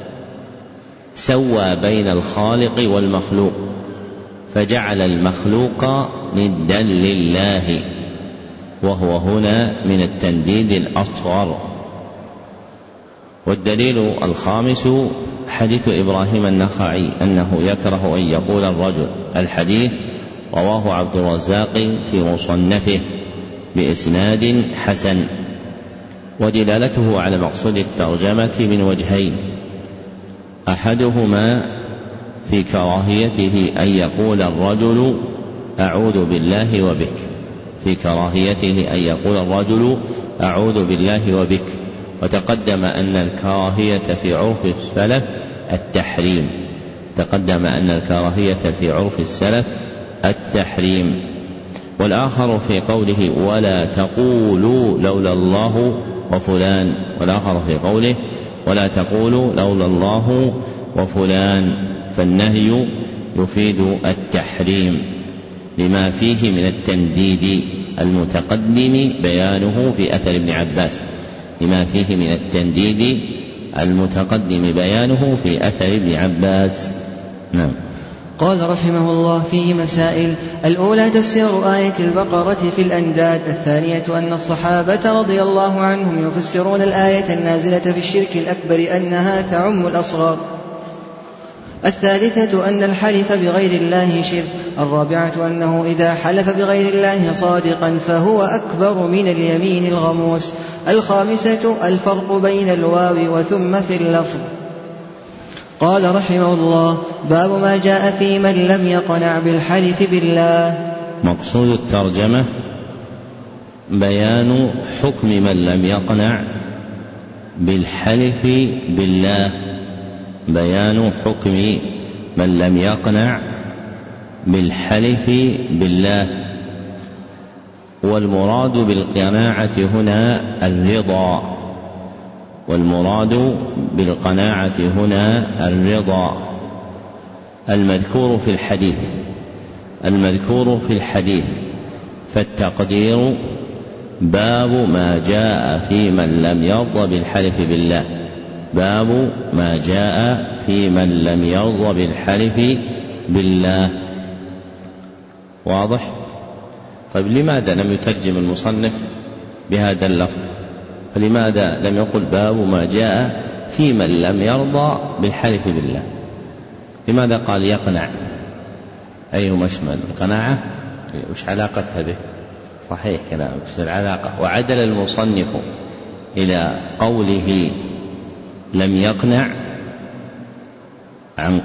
سوى بين الخالق والمخلوق، فجعل المخلوق ندا لله، وهو هنا من التنديد الأصغر. والدليل الخامس حديث إبراهيم النخعي أنه يكره أن يقول الرجل. الحديث رواه عبد الرزاق في مصنفه بإسناد حسن. ودلالته على مقصود الترجمة من وجهين: أحدهما في كراهيته أن يقول الرجل أعوذ بالله وبك، في كراهيته أن يقول الرجل أعوذ بالله وبك. وتقدم أن الكراهية في عرف السلف التحريم. والآخر في قوله ولا تقولوا لولا الله وفلان، فالنهي يفيد التحريم لما فيه من التنديد المتقدم بيانه في أثر ابن عباس. نعم. قال رحمه الله فيه مسائل: الأولى تفسير آية البقرة في الأنداد. الثانية أن الصحابة رضي الله عنهم يفسرون الآية النازلة في الشرك الأكبر أنها تعم الأصغر. الثالثة أن الحلف بغير الله شرك. الرابعة أنه إذا حلف بغير الله صادقا فهو أكبر من اليمين الغموس. الخامسة الفرق بين الواو وثم في اللفظ. قال رحمه الله: باب ما جاء في من لم يقنع بالحلف بالله. مقصود الترجمة بيان حكم من لم يقنع بالحلف بالله، بيان حكم من لم يقنع بالحلف بالله. والمراد بالقناعة هنا الرضا، المذكور في الحديث، فالتقدير باب ما جاء في من لم يرض بالحلف بالله، باب ما جاء في من لم يرض بالحلف بالله. واضح؟ طيب لماذا لم يترجم المصنف بهذا اللفظ؟ فلماذا لم يقل باب ما جاء في من لم يرضى بالحلف بالله؟ لماذا قال يقنع؟ أي مشمل القناعة؟ وش علاقتها به؟ صحيح كلامك، وش العلاقة؟ وعدل المصنف إلى قوله لم يقنع عن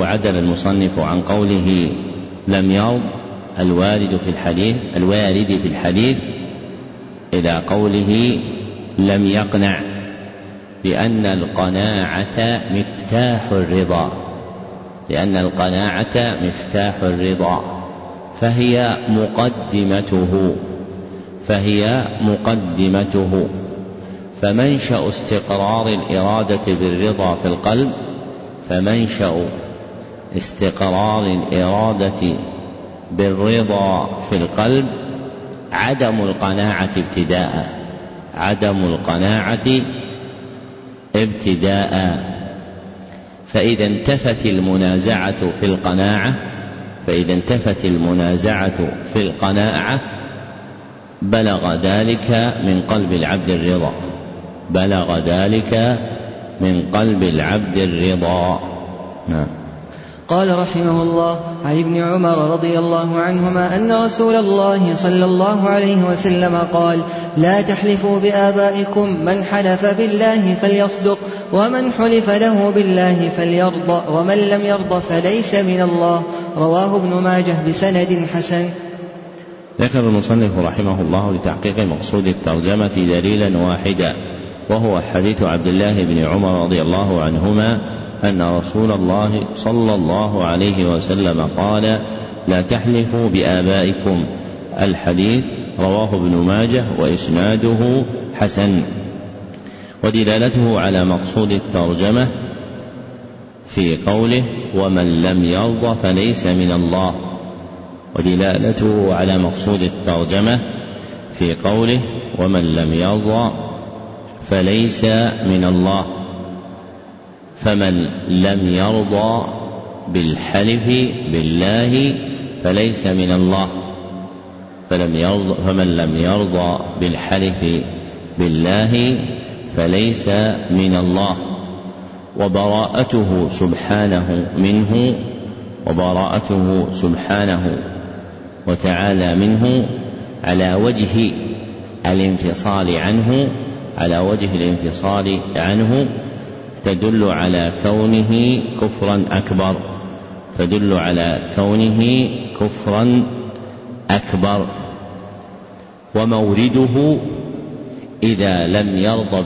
قوله لم يرض الوارد في الحديث إلى قوله لم يقنع، لأن القناعة مفتاح الرضا، لأن القناعة مفتاح الرضا، فهي مقدمته. فمنشأ استقرار الإرادة بالرضا في القلب، فمنشأ استقرار الإرادة بالرضا في القلب عدم القناعة ابتداء. فإذا انتفت المنازعة في القناعة بلغ ذلك من قلب العبد الرضا. نعم. قال رحمه الله: عن ابن عمر رضي الله عنهما أن رسول الله صلى الله عليه وسلم قال: لا تحلفوا بآبائكم، من حلف بالله فليصدق، ومن حلف له بالله فليرضى، ومن لم يرضى فليس من الله. رواه ابن ماجه بسند حسن. ذكر المصنف رحمه الله لتحقيق مقصود الترجمة دليلا واحدا، وهو حديث عبد الله بن عمر رضي الله عنهما أن رسول الله صلى الله عليه وسلم قال: لا تحلفوا بآبائكم. الحديث رواه ابن ماجه وإسناده حسن. ودلالته على مقصود الترجمة في قوله: ومن لم يرضى فليس من الله. ودلالته على مقصود الترجمة في قوله: ومن لم يرضى فليس من الله. فمن لم يرضى بالحلف بالله فليس من الله، فمن لم يرضى بالحلف بالله فليس من الله. وبراءته سبحانه وتعالى منه على وجه الانفصال عنه تدل على كونه كفرا أكبر. ومورده إذا لم يرض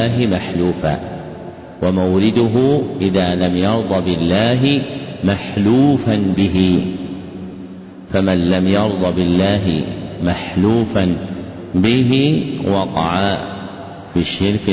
بالله محلوفا به. فمن لم يرض بالله محلوفا به وقع في الشرك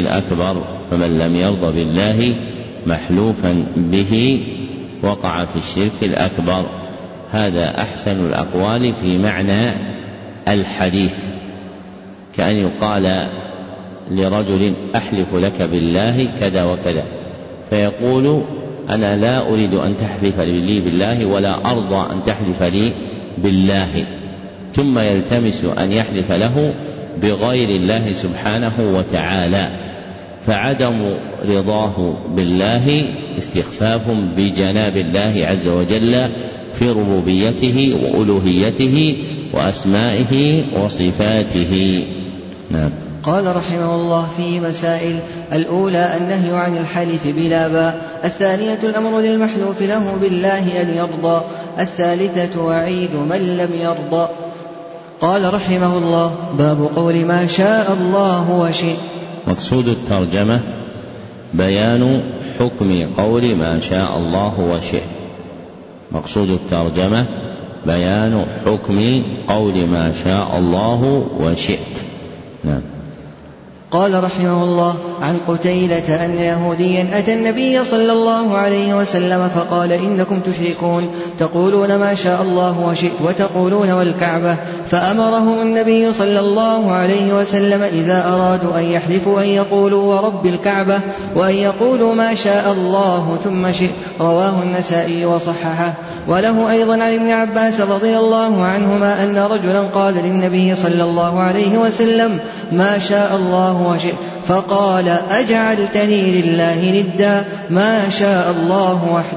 الأكبر. هذا أحسن الأقوال في معنى الحديث، كأن يقال لرجل: أحلف لك بالله كذا وكذا، فيقول: أنا لا أريد أن تحلف لي بالله ولا أرضى أن تحلف لي بالله، ثم يلتمس أن يحلف له بغير الله سبحانه وتعالى. فعدم رضاه بالله استخفاف بجناب الله عز وجل في ربوبيته وألوهيته وأسمائه وصفاته. نعم. قال رحمه الله: فيه مسائل: الأولى النهي عن الحلف بلا باء، الثانية الأمر للمحلوف له بالله أن يرضى، الثالثة وعيد من لم يرضى. قال رحمه الله: باب قول ما شاء الله وشئت. مقصود الترجمة بيان حكم قول ما شاء الله وشئت. مقصود الترجمة بيان حكم قول ما شاء الله وشئت. نعم. قال رحمه الله: عن قتيلة أن يهوديا أتى النبي صلى الله عليه وسلم فقال: إنكم تشركون، تقولون ما شاء الله وشئت وتقولون والكعبة. فأمرهم النبي صلى الله عليه وسلم إذا أرادوا أن يحلفوا أن يقولوا ورب الكعبة، وأن يقولوا ما شاء الله ثم شئت. رواه النسائي وصححه. وله أيضا عن ابن عباس رضي الله عنهما أن رجلا قال للنبي صلى الله عليه وسلم: ما شاء الله وشئت. فقال: أجعلتني لله ندا؟ ما شاء الله وحده.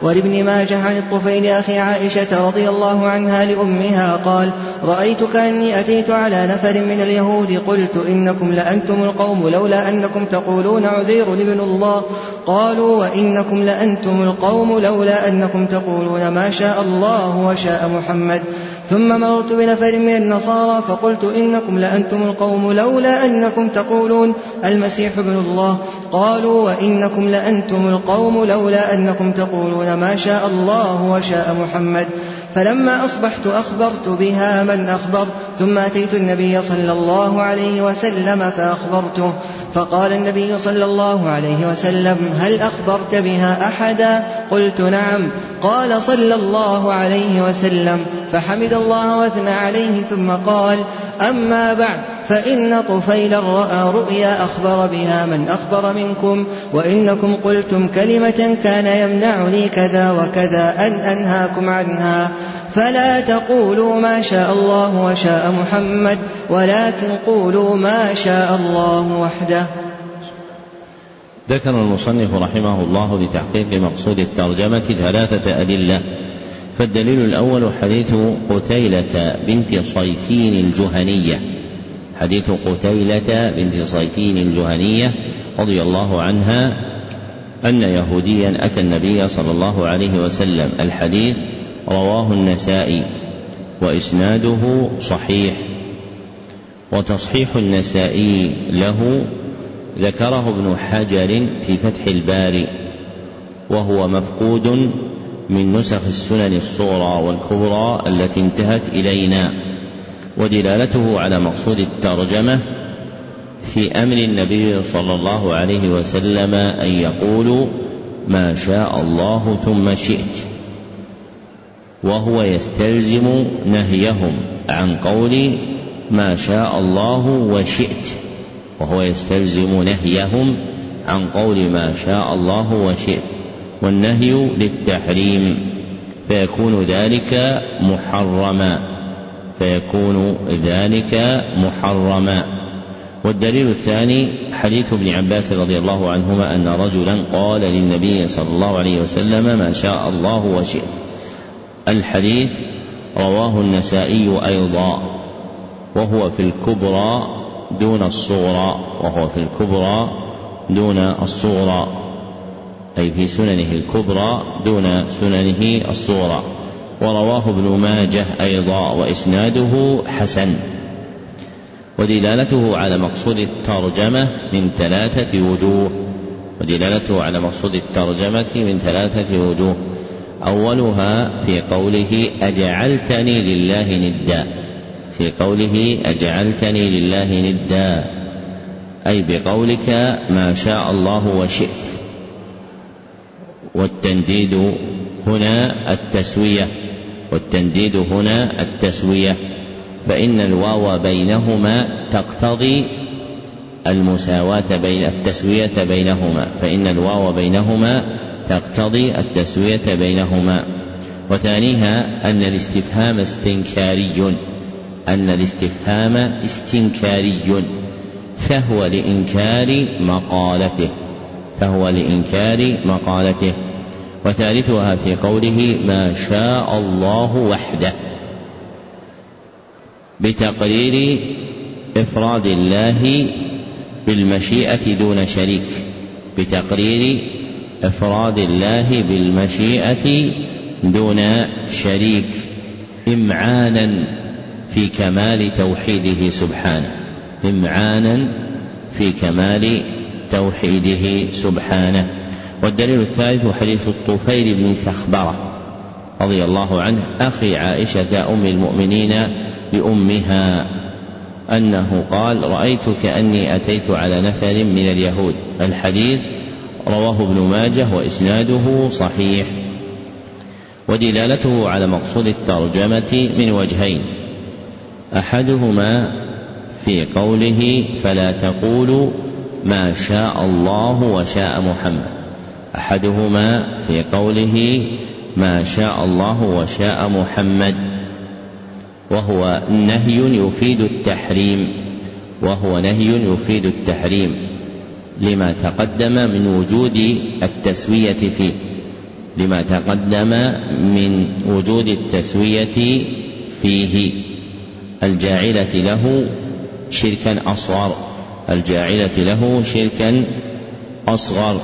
ولابن ماجه عن الطفيل أخي عائشة رضي الله عنها لأمها قال: رأيت كأني أتيت على نفر من اليهود قلت: إنكم لأنتم القوم لولا أنكم تقولون عزير ابن الله. قالوا: وإنكم لأنتم القوم لولا أنكم تقولون ما شاء الله وشاء محمد. ثم مررت بنفر من النصارى فقلت: إنكم لأنتم القوم لولا أنكم تقولون المسيح ابن الله. قالوا: وإنكم لأنتم القوم لولا أنكم تقولون ما شاء الله وشاء محمد. فلما أصبحت أخبرت بها من أخبرت، ثم أتيت النبي صلى الله عليه وسلم فأخبرته، فقال النبي صلى الله عليه وسلم: هل أخبرت بها أحدا؟ قلت: نعم. قال صلى الله عليه وسلم: فحمد الله واثنى عليه ثم قال: أما بعد، فإن طفيلا رأى رؤيا أخبر بها من أخبر منكم، وإنكم قلتم كلمة كان يمنعني كذا وكذا أن أنهاكم عنها، فلا تقولوا ما شاء الله وشاء محمد، ولكن قولوا ما شاء الله وحده. ذكر المصنف رحمه الله لتحقيق مقصود الترجمة 3 أدلة. فالدليل الأول حديث قتيلة بنت صيفين الجهنية، حديث قتيلة بنت صيفين الجهنية رضي الله عنها أن يهوديا أتى النبي صلى الله عليه وسلم. الحديث رواه النسائي وإسناده صحيح، وتصحيح النسائي له ذكره ابن حجر في فتح الباري، وهو مفقود من نسخ السنن الصغرى والكبرى التي انتهت إلينا، ودلالته على مقصود الترجمة في أمر النبي صلى الله عليه وسلم أن يقولوا ما شاء الله ثم شئت، وهو يستلزم نهيهم عن قول ما شاء الله وشئت، وهو يستلزم نهيهم عن قول ما شاء الله وشئت، والنهي للتحريم، فيكون ذلك محرما. والدليل الثاني حديث ابن عباس رضي الله عنهما أن رجلا قال للنبي صلى الله عليه وسلم ما شاء الله وشئت. الحديث رواه النسائي أيضا، وهو في الكبرى دون الصغرى، أي في سننه الكبرى دون سننه الصغرى. ورواه ابن ماجه أيضا وإسناده حسن. ودلالته على مقصود الترجمة من 3 وجوه. أولها في قوله أجعلتني لله ندا، أي بقولك ما شاء الله وشئت. والتنديد هنا التسوية، فإن الواو بينهما تقتضي المساواة التسوية بينهما. وثانيها أن الاستفهام استنكاري، فهو لإنكار مقالته. وثالثها في قوله ما شاء الله وحده، بتقرير إفراد الله بالمشيئة دون شريك، إمعانا في كمال توحيده سبحانه. والدليل الثالث حديث الطفيل بن سخبرة رضي الله عنه أخي عائشة أم المؤمنين لأمها أنه قال رأيت كأني أتيت على نفر من اليهود. الحديث رواه ابن ماجه وإسناده صحيح. ودلالته على مقصود الترجمة من وجهين: أحدهما في قوله فلا تقولوا ما شاء الله وشاء محمد، وهو نهي يفيد التحريم لما تقدم من وجود التسوية فيه، لما تقدم من وجود التسوية فيه الجاعلة له شركا أصغر.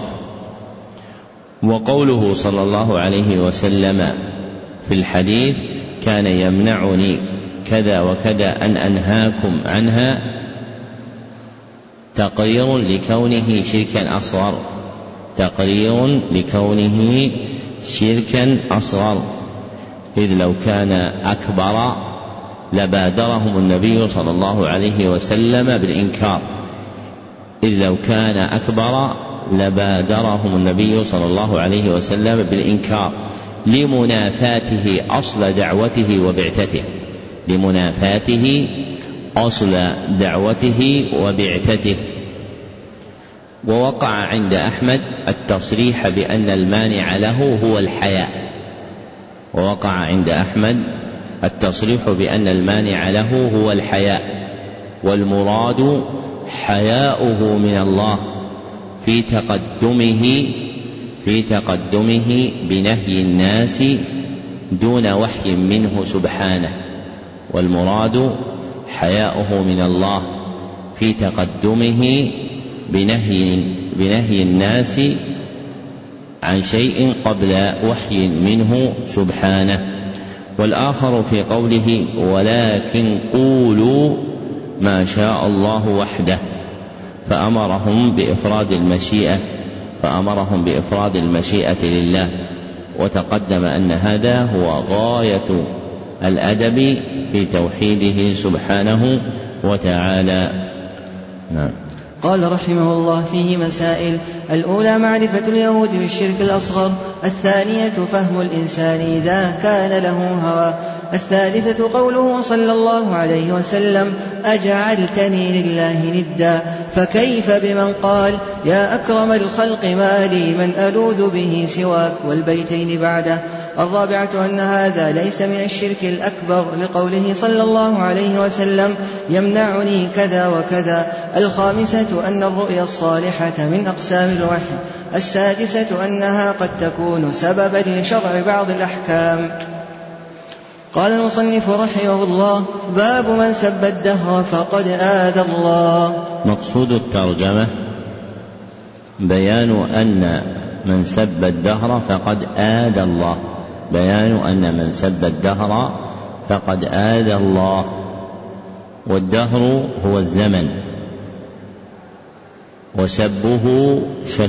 وقوله صلى الله عليه وسلم في الحديث كان يمنعني كذا وكذا أن أنهاكم عنها تقرير لكونه شركا أصغر، إذ لو كان أكبر لبادرهم النبي صلى الله عليه وسلم بالإنكار لمنافاته أصل دعوته وبعثته. ووقع عند أحمد التصريح بأن المانع له هو الحياء، والمراد حياؤه من الله في تقدمه بنهي الناس دون وحي منه سبحانه، والمراد حياؤه من الله في تقدمه بنهي الناس عن شيء قبل وحي منه سبحانه. والآخر في قوله ولكن قولوا ما شاء الله وحده، فأمرهم بإفراد المشيئة لله، وتقدم أن هذا هو غاية الأدب في توحيده سبحانه وتعالى. نعم. قال رحمه الله فيه مسائل: الأولى معرفة اليهود بالشرك الأصغر، الثانية فهم الإنسان إذا كان له هوى، الثالثة قوله صلى الله عليه وسلم أجعلتني لله ندا، فكيف بمن قال يا أكرم الخلق ما لي من ألوذ به سواك، والبيتين بعده. الرابعة أن هذا ليس من الشرك الأكبر لقوله صلى الله عليه وسلم يمنعني كذا وكذا. الخامسة أن الرؤيا الصالحة من أقسام الوحي. السادسة أنها قد تكون سببا لشرع بعض الأحكام. قال المصنف رحمه الله: باب من سب الدهر فقد آذى الله. مقصود الترجمة بيان أن من سب الدهر فقد آذى الله. والدهر هو الزمن، وسبه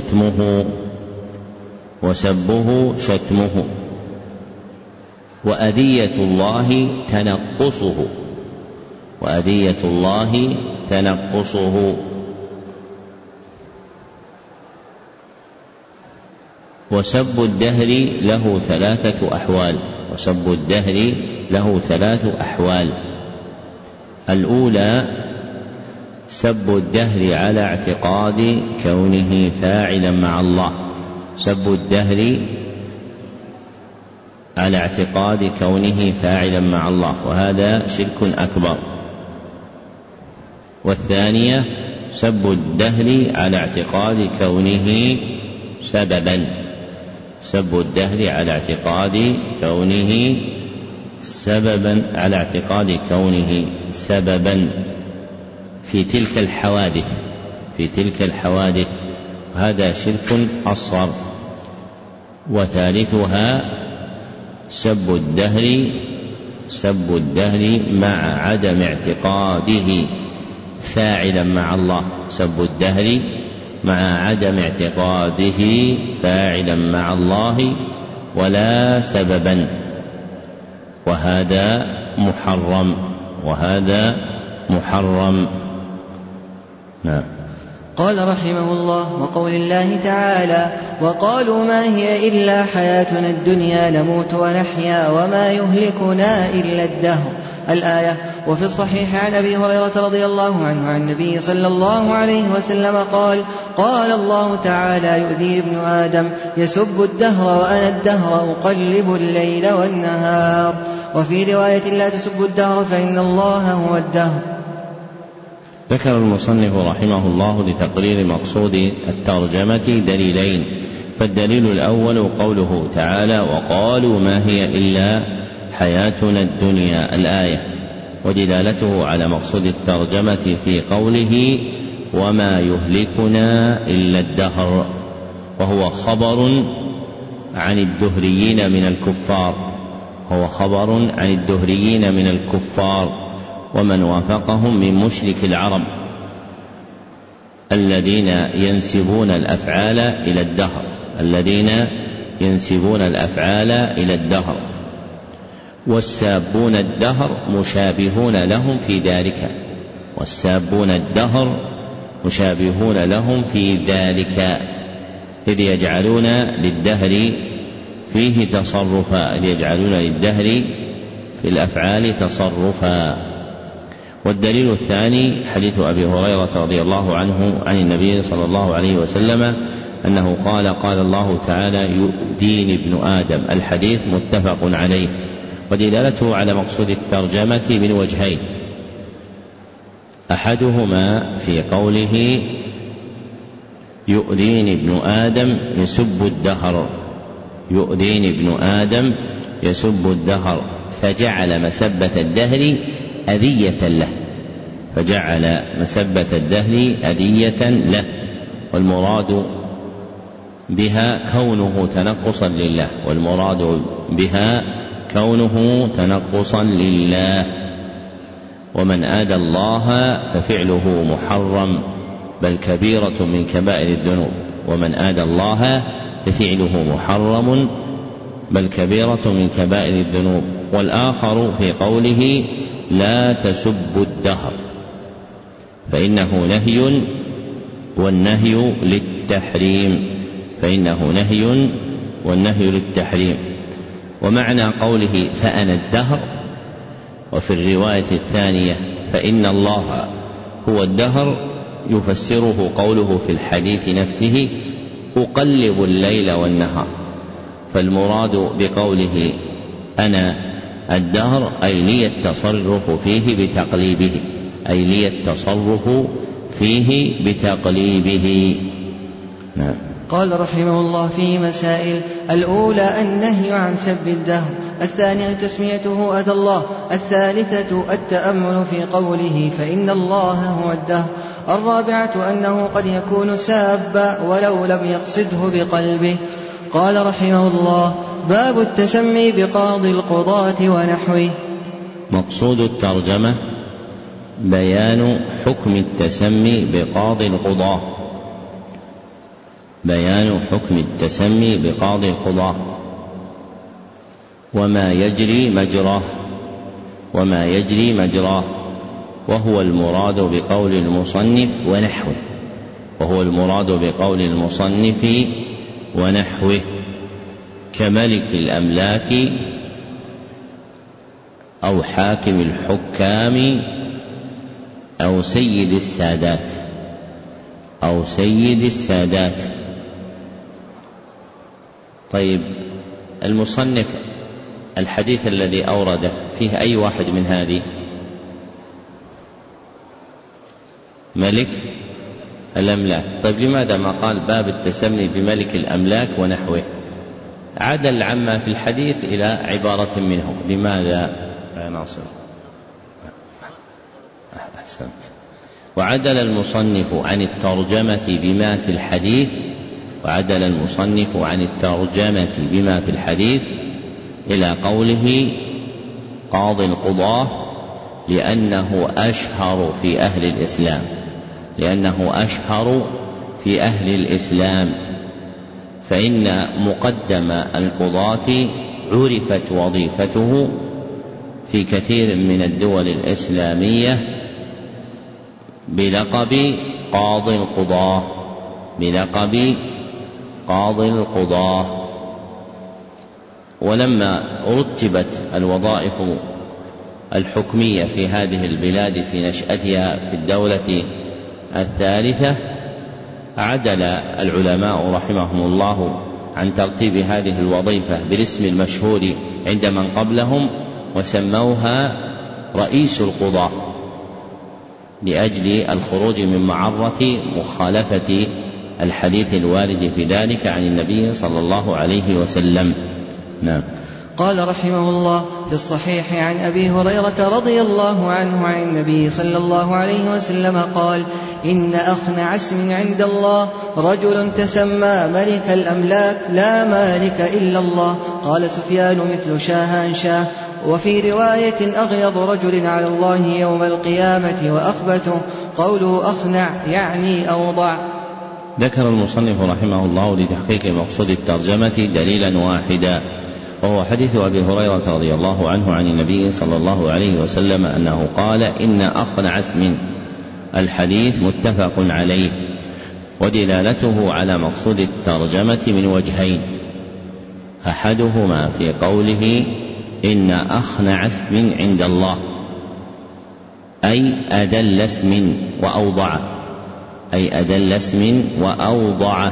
شتمه، وأذية الله تنقصه. وسب الدهر له ثلاث أحوال. الأولى سب الدهر على اعتقاد كونه فاعلا مع الله، وهذا شرك أكبر. والثانية سب الدهر على اعتقاد كونه سببا في تلك الحوادث، وهذا شرك أصغر. وثالثها سب الدهر مع عدم اعتقاده فاعلا مع الله ولا سببا، وهذا محرم. نعم. قال رحمه الله: وقول الله تعالى: وقالوا ما هي إلا حياتنا الدنيا نموت ونحيا وما يهلكنا إلا الدهر، الآية. وفي الصحيح عن أبي هريرة رضي الله عنه عن النبي صلى الله عليه وسلم قال: قال الله تعالى: يؤذي ابن آدم يسب الدهر وأنا الدهر أقلب الليل والنهار. وفي رواية: لا تسبوا الدهر فإن الله هو الدهر. ذكر المصنف رحمه الله لتقرير مقصود الترجمة دليلين: فالدليل الأول قوله تعالى: وقالوا ما هي إلا حياتنا الدنيا، الآية، ودلالته على مقصود الترجمة في قوله: وما يهلكنا إلا الدهر، وهو خبر عن الدهريين من الكفار، ومن وافقهم من مشرك العرب الذين ينسبون الأفعال إلى الدهر، والسابون الدهر مشابهون لهم في ذلك، إذ يجعلون للدهر في الأفعال تصرفا. والدليل الثاني حديث أبي هريرة رضي الله عنه عن النبي صلى الله عليه وسلم أنه قال الله تعالى: يؤذيني ابن آدم، الحديث متفق عليه. ودلالته على مقصود الترجمة من وجهين: أحدهما في قوله: يؤذيني ابن آدم يسب الدهر، فجعل مسبة الدهر أذية له، والمراد بها كونه تنقصا لله. ومن آذى الله ففعله محرم، بل كبيرة من كبائر الذنوب. والآخر في قوله: لا تسبوا الدهر، فإنه نهي، والنهي للتحريم. ومعنى قوله: فأنا الدهر، وفي الرواية الثانية: فإن الله هو الدهر، يفسره قوله في الحديث نفسه: أقلب الليل والنهار. فالمراد بقوله أنا الدهر أي لي التصرف فيه بتقليبه. نعم. قال رحمه الله: فيه مسائل: الأولى النهي عن سب الدهر، الثانية تسميته أذى الله، الثالثة التأمل في قوله فإن الله هو الدهر، الرابعة أنه قد يكون سابا ولو لم يقصده بقلبه. قال رحمه الله: باب التسمي بقاضي القضاة ونحوه. مقصود الترجمة بيان حكم التسمي بقاضي القضاة وما يجري مجراه، وهو المراد بقول المصنف ونحوه، كملك الأملاك أو حاكم الحكام أو سيد السادات. طيب، المصنف الحديث الذي أورده فيه أي واحد من هذه؟ ملك الأملاك. طيب، لماذا ما قال باب التسمي بملك الأملاك ونحوه؟ عدل عما في الحديث إلى عبارة منه. لماذا يا ناصر؟ أحسنت. وعدل المصنف عن الترجمة بما في الحديث إلى قوله قاضي القضاة، لأنه أشهر في أهل الإسلام، فإن مقدم القضاة عرفت وظيفته في كثير من الدول الإسلامية بلقب قاضي القضاة. ولما رتبت الوظائف الحكمية في هذه البلاد في نشأتها في الدولة الثالثة، عدل العلماء رحمهم الله عن ترتيب هذه الوظيفة بالاسم المشهور عند من قبلهم، وسموها رئيس القضاة، لأجل الخروج من معرة مخالفة الحديث الوارد في ذلك عن النبي صلى الله عليه وسلم. نعم. قال رحمه الله: في الصحيح عن أبي هريرة رضي الله عنه عن النبي صلى الله عليه وسلم قال: إن أخنع اسم عند الله رجل تسمى ملك الأملاك لا مالك إلا الله. قال سفيان: مثل شاهان شاه. وفي رواية: أغيض رجل على الله يوم القيامة وأخبثه. قوله أخنع يعني أوضع. ذكر المصنف رحمه الله لتحقيق مقصود الترجمة دليلا واحدا، وهو حديث أبي هريرة رضي الله عنه عن النبي صلى الله عليه وسلم أنه قال: إن أخنع اسم. الحديث متفق عليه، ودلالته على مقصود الترجمة من وجهين: أحدهما في قوله إن أخنع اسم عند الله، أي أدل اسم وأوضعه، أي أدل اسم وأوضعه.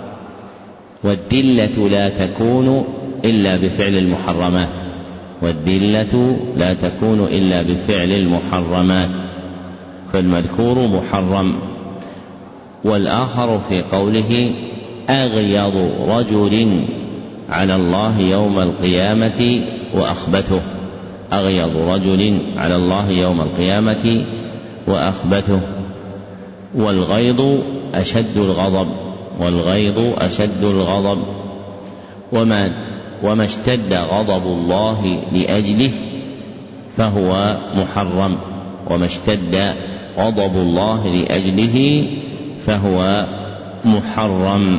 والدلة لا تكون إلا بفعل المحرمات، والدلة لا تكون إلا بفعل المحرمات، فالمذكور محرم. والآخر في قوله أغيض رجل على الله يوم القيامة وأخبثه، أغيض رجل على الله يوم القيامة وأخبثه. والغيض أشد الغضب، والغيض أشد الغضب. وما اشتد غضب الله لأجله فهو محرم، وما اشتد غضب الله لأجله فهو محرم.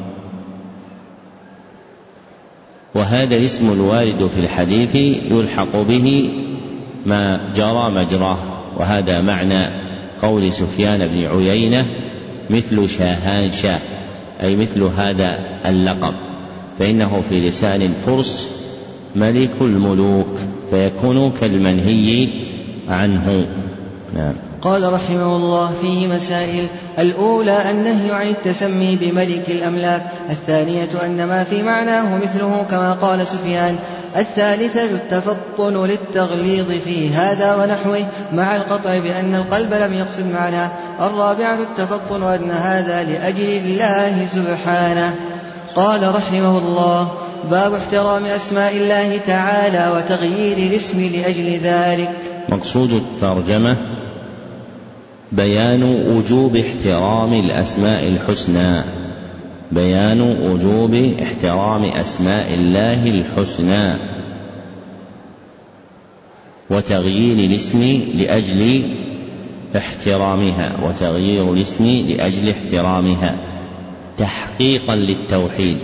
وهذا الاسم الوارد في الحديث يلحق به ما جرى مجراه، وهذا معنى قول سفيان بن عيينة: مثل شاهان شاه، أي مثل هذا اللقب، فإنه في لسان الفرس ملك الملوك، فيكون كالمنهي عنه. نعم. قال رحمه الله: فيه مسائل: الأولى النهي عن التسمي بملك الأملاك، الثانية أن ما في معناه مثله كما قال سفيان، الثالثة التفطن للتغليظ في هذا ونحوه مع القطع بأن القلب لم يقصد معناه، الرابعة التفطن أن هذا لأجل الله سبحانه. قال رحمه الله: باب احترام أسماء الله تعالى وتغيير الاسم لأجل ذلك. مقصود الترجمة بيان وجوب احترام الأسماء الحسنى، بيان وجوب احترام أسماء الله الحسنى وتغيير الاسم لأجل احترامها، وتغيير الاسم لأجل احترامها تحقيقا للتوحيد.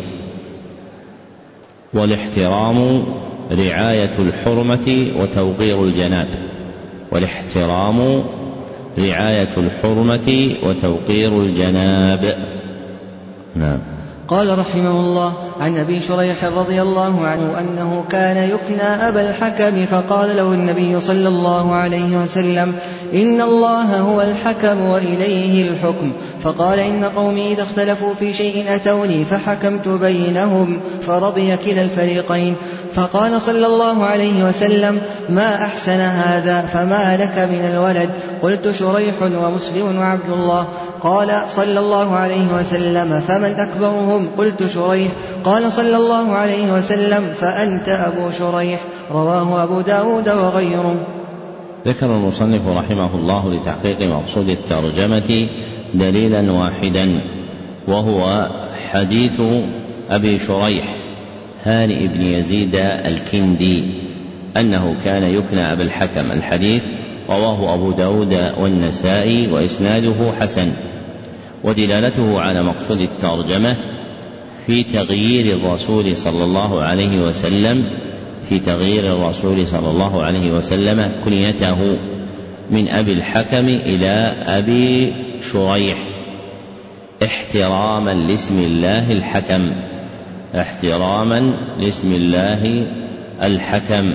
والاحترام رعاية الحرمة وتوقير الجناب، والاحترام رعاية الحرمة وتوقير الجناب. نعم. قال رحمه الله: عن أبي شريح رضي الله عنه أنه كان يكنى أبا الحكم، فقال له النبي صلى الله عليه وسلم: إن الله هو الحكم وإليه الحكم. فقال: إن قومي إذا اختلفوا في شيء أتوني فحكمت بينهم فرضي كلا الفريقين. فقال صلى الله عليه وسلم: ما أحسن هذا، فما لك من الولد؟ قلت: شريح ومسلم وعبد الله. قال صلى الله عليه وسلم: فمن أكبرهم؟ قلت: شريح. قال صلى الله عليه وسلم: فأنت أبو شريح. رواه أبو داود وغيره. ذكر المصنف رحمه الله لتحقيق مقصود الترجمة دليلا واحدا، وهو حديث أبي شريح هانئ بن يزيد الكندي أنه كان يكنى أبا الحكم. الحديث رواه أبو داود والنسائي وإسناده حسن، ودلالته على مقصود الترجمة في تغيير الرسول صلى الله عليه وسلم، في تغيير الرسول صلى الله عليه وسلم كنيته من أبي الحكم إلى أبي شريح احتراما لاسم الله الحكم، احتراما لاسم الله الحكم،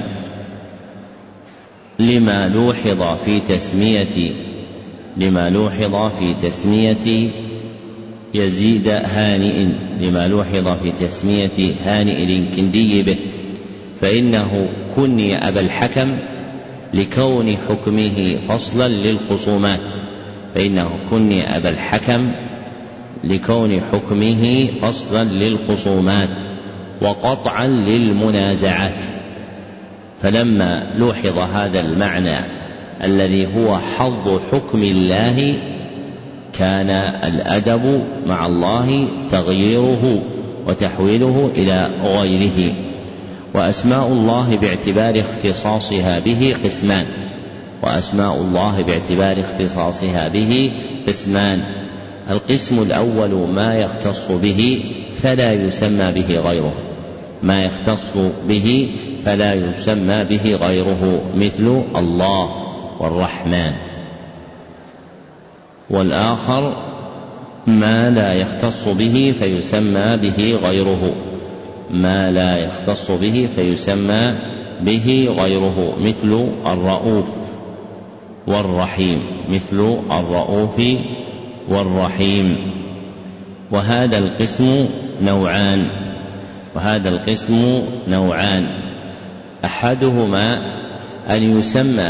لما لوحظ في تسمية يزيد هانئ، لما لوحظ في تسمية هانئ الكندي به، فإنه كني أبا الحكم لكون حكمه فصلا للخصومات، فإنه كني أبا الحكم لكون حكمه فصلا للخصومات وقطعا للمنازعات. فلما لوحظ هذا المعنى الذي هو حظ حكم الله كان الأدب مع الله تغييره وتحويله إلى غيره. وأسماء الله باعتبار اختصاصها به قسمان، وأسماء الله باعتبار اختصاصها به قسمان. القسم الأول ما يختص به فلا يسمى به غيره، ما يختص به فلا يسمى به غيره، مثل الله والرحمن. والآخر ما لا يختص به فيسمى به غيره، ما لا يختص به فيسمى به غيره، مثل الرؤوف والرحيم، مثل الرؤوف والرحيم. وهذا القسم نوعان، أحدهما أن يسمى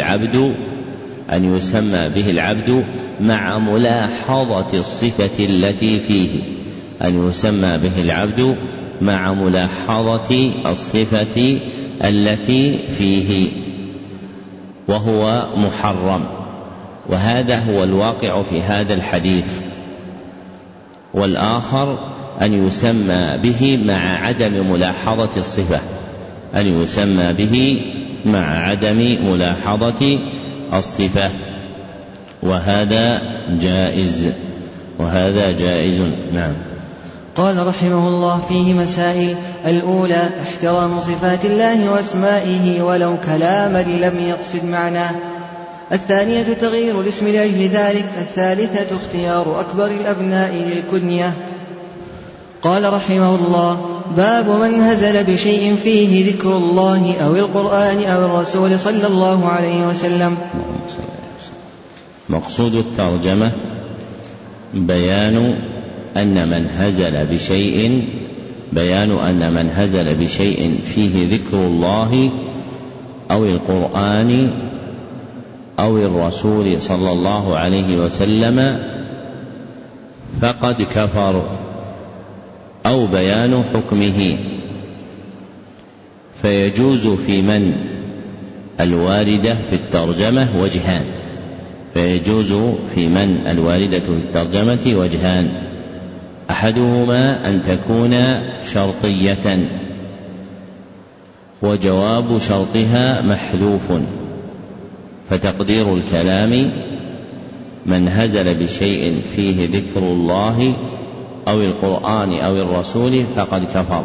به العبد مع ملاحظة الصفة التي فيه، أن يسمى به العبد مع ملاحظة الصفة التي فيه، وهو محرم، وهذا هو الواقع في هذا الحديث. والآخر أن يسمى به مع عدم ملاحظة الصفة، أن يسمى به مع عدم ملاحظة الصفة، وهذا جائز. نعم. قال رحمه الله: فيه مسائل. الأولى احترام صفات الله وأسمائه ولو كلاما لم يقصد معناه. الثانية تغيير الاسم لأجل ذلك. الثالثة اختيار أكبر الأبناء للكنية. قال رحمه الله: باب من هزل بشيء فيه ذكر الله أو القرآن أو الرسول صلى الله عليه وسلم. مقصود الترجمة بيان أن من هزل بشيء فيه ذكر الله أو القرآن أو الرسول صلى الله عليه وسلم فقد كفر، أو بيان حكمه. فيجوز في من الواردة في الترجمة وجهان، أحدهما أن تكون شرطية وجواب شرطها محذوف، فتقدير الكلام: من هزل بشيء فيه ذكر الله أو القرآن أو الرسول فقد كفر.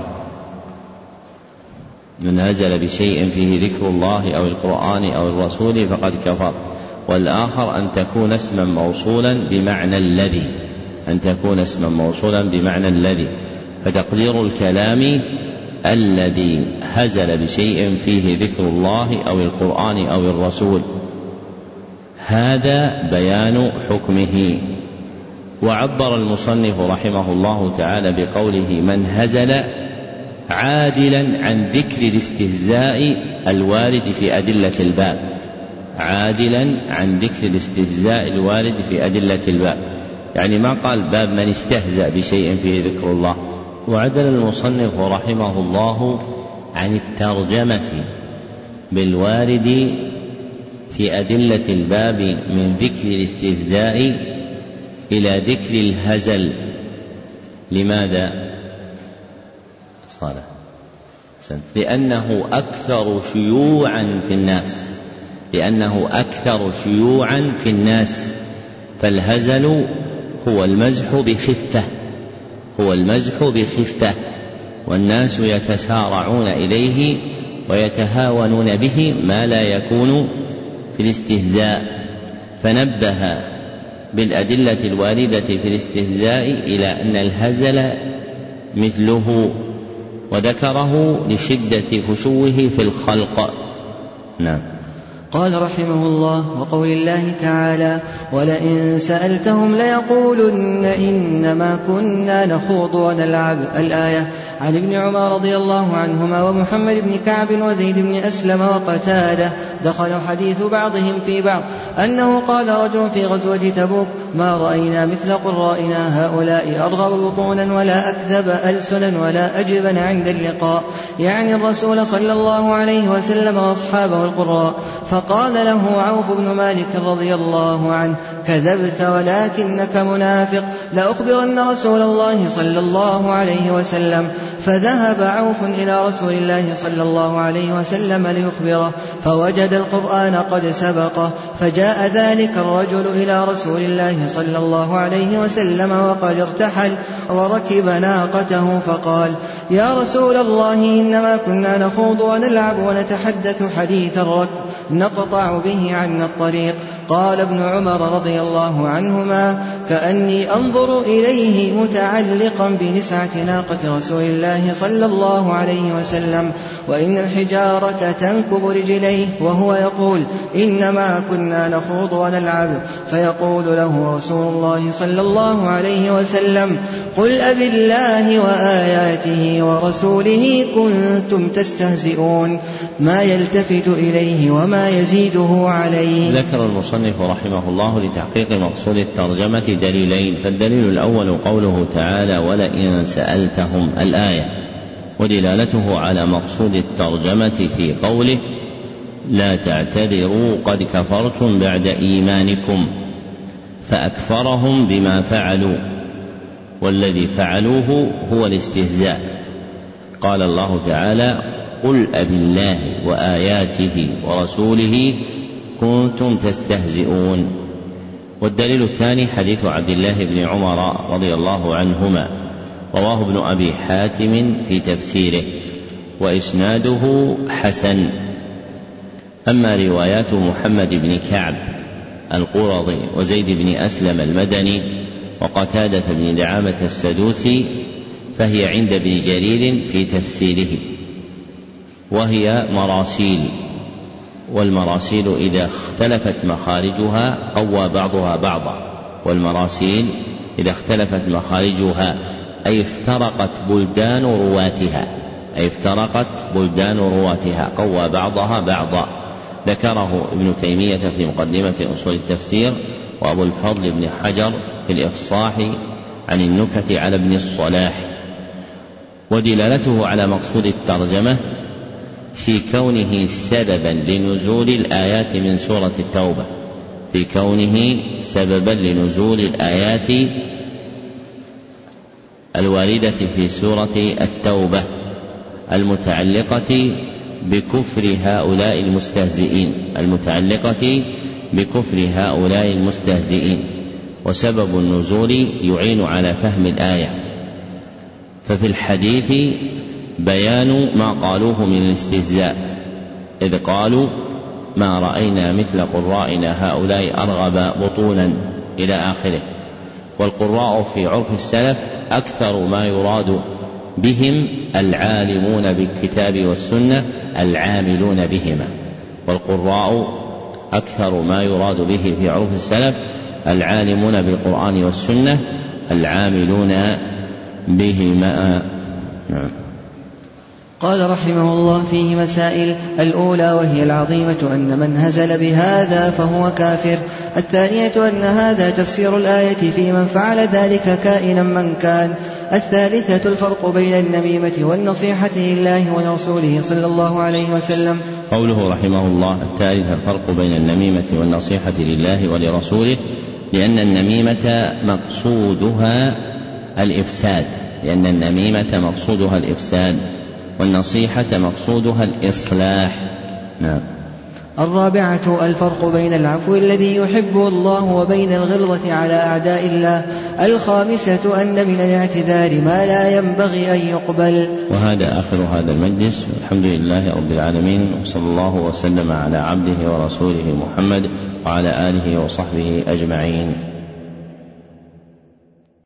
من هزل بشيء فيه ذكر الله أو القرآن أو الرسول فقد كفر. والآخر أن تكون اسما موصولا بمعنى الذي، فتقدير الكلام: الذي هزل بشيء فيه ذكر الله أو القرآن أو الرسول. هذا بيان حكمه. وعبر المصنف رحمه الله تعالى بقوله من هزل عادلا عن ذكر الاستهزاء الوارد في أدلة الباب، يعني ما قال باب من استهزأ بشيء فيه ذكر الله. وعدل المصنف رحمه الله عن الترجمة بالوارد في أدلة الباب من ذكر الاستهزاء إلى ذكر الهزل. لماذا؟ لأنه أكثر شيوعا في الناس، فالهزل هو المزح بخفة، والناس يتسارعون إليه ويتهاونون به ما لا يكون في الاستهزاء، فنبه بالأدلة الواردة في الاستهزاء إلى أن الهزل مثله، وذكره لشدة فشوه في الخلق. نعم. قال رحمه الله: وقول الله تعالى: ولئن سألتهم ليقولن إنما كنا نخوض ونلعب. الآية. عن ابن عمر رضي الله عنهما ومحمد بن كعب وزيد بن أسلم وقتادة دخل حديث بعضهم في بعض أنه قال رجل في غزوة تبوك: ما رأينا مثل قرائنا هؤلاء أرغب بطونا ولا أكذب ألسنا ولا أجبن عند اللقاء، يعني الرسول صلى الله عليه وسلم وأصحابه القراء. فقال له عوف بن مالك رضي الله عنه: كذبت ولكنك منافق، لأخبرن رسول الله صلى الله عليه وسلم. فذهب عوف إلى رسول الله صلى الله عليه وسلم ليخبره، فوجد القرآن قد سبقه، فجاء ذلك الرجل إلى رسول الله صلى الله عليه وسلم وقد ارتحل وركب ناقته، فقال: يا رسول الله، إنما كنا نخوض ونلعب ونتحدث حديث الركب نقطع به عنا الطريق. قال ابن عمر رضي الله عنهما: كأني أنظر إليه متعلقا بنسعة ناقة رسول الله صلى الله عليه وسلم، وإن الحجارة تنكب رجليه وهو يقول: إنما كنا نخوض ونلعب. فيقول له رسول الله صلى الله عليه وسلم: قل أبالله وآياته ورسوله كنتم تستهزئون، ما يلتفت إليه وما يزيده عليه. ذكر المصنف رحمه الله لتحقيق مقصود الترجمة دليلين. فالدليل الأول قوله تعالى: ولئن سألتهم الآية، ودلالته على مقصود الترجمة في قوله: لا تعتذروا قد كفرتم بعد إيمانكم، فأكفرهم بما فعلوا، والذي فعلوه هو الاستهزاء. قال الله تعالى: قل أبالله وآياته ورسوله كنتم تستهزئون. والدليل الثاني حديث عبد الله بن عمر رضي الله عنهما، رواه ابن أبي حاتم في تفسيره، وإسناده حسن. أما روايات محمد بن كعب القرظي وزيد بن أسلم المدني وقتادة بن دعامة السدوسي فهي عند ابن جرير في تفسيره، وهي مراسيل، والمراسيل إذا اختلفت مخارجها قوى بعضها بعضا، والمراسيل إذا اختلفت مخارجها أي افترقت بلدان رواتها قوى بعضها بعضا. ذكره ابن تيمية في مقدمة أصول التفسير، وأبو الفضل بن حجر في الإفصاح عن النكت على ابن الصلاح. ودلالته على مقصود الترجمة في كونه سببا لنزول الآيات من سورة التوبة، في كونه سببا لنزول الآيات الواردة في سورة التوبة المتعلقة بكفر هؤلاء المستهزئين، وسبب النزول يعين على فهم الآية. ففي الحديث بيان ما قالوه من الاستهزاء، إذ قالوا: ما رأينا مثل قرائنا هؤلاء أرغب بطونا إلى آخره. والقراء في عرف السلف أكثر ما يراد بهم العالمون بالكتاب والسنة العاملون بهما، والقراء أكثر ما يراد به في عرف السلف العالمون بالقرآن والسنة العاملون بهما. قال رحمه الله: فيه مسائل. الأولى وهي العظيمة أن من هزل بهذا فهو كافر. الثانية أن هذا تفسير الآية في من فعل ذلك كائنا من كان. الثالثة الفرق بين النميمة والنصيحة لله ورسوله صلى الله عليه وسلم. قوله رحمه الله: الثالثة الفرق بين النميمة والنصيحة لله ولرسوله، لأن النميمة مقصودها الإفساد، والنصيحة مقصودها الإصلاح. نعم. الرابعة الفرق بين العفو الذي يحبه الله وبين الغلظة على أعداء الله. الخامسة أن من الاعتذار ما لا ينبغي أن يقبل. وهذا آخر هذا المجلس، الحمد لله رب العالمين، وصلى الله وسلم على عبده ورسوله محمد وعلى آله وصحبه أجمعين.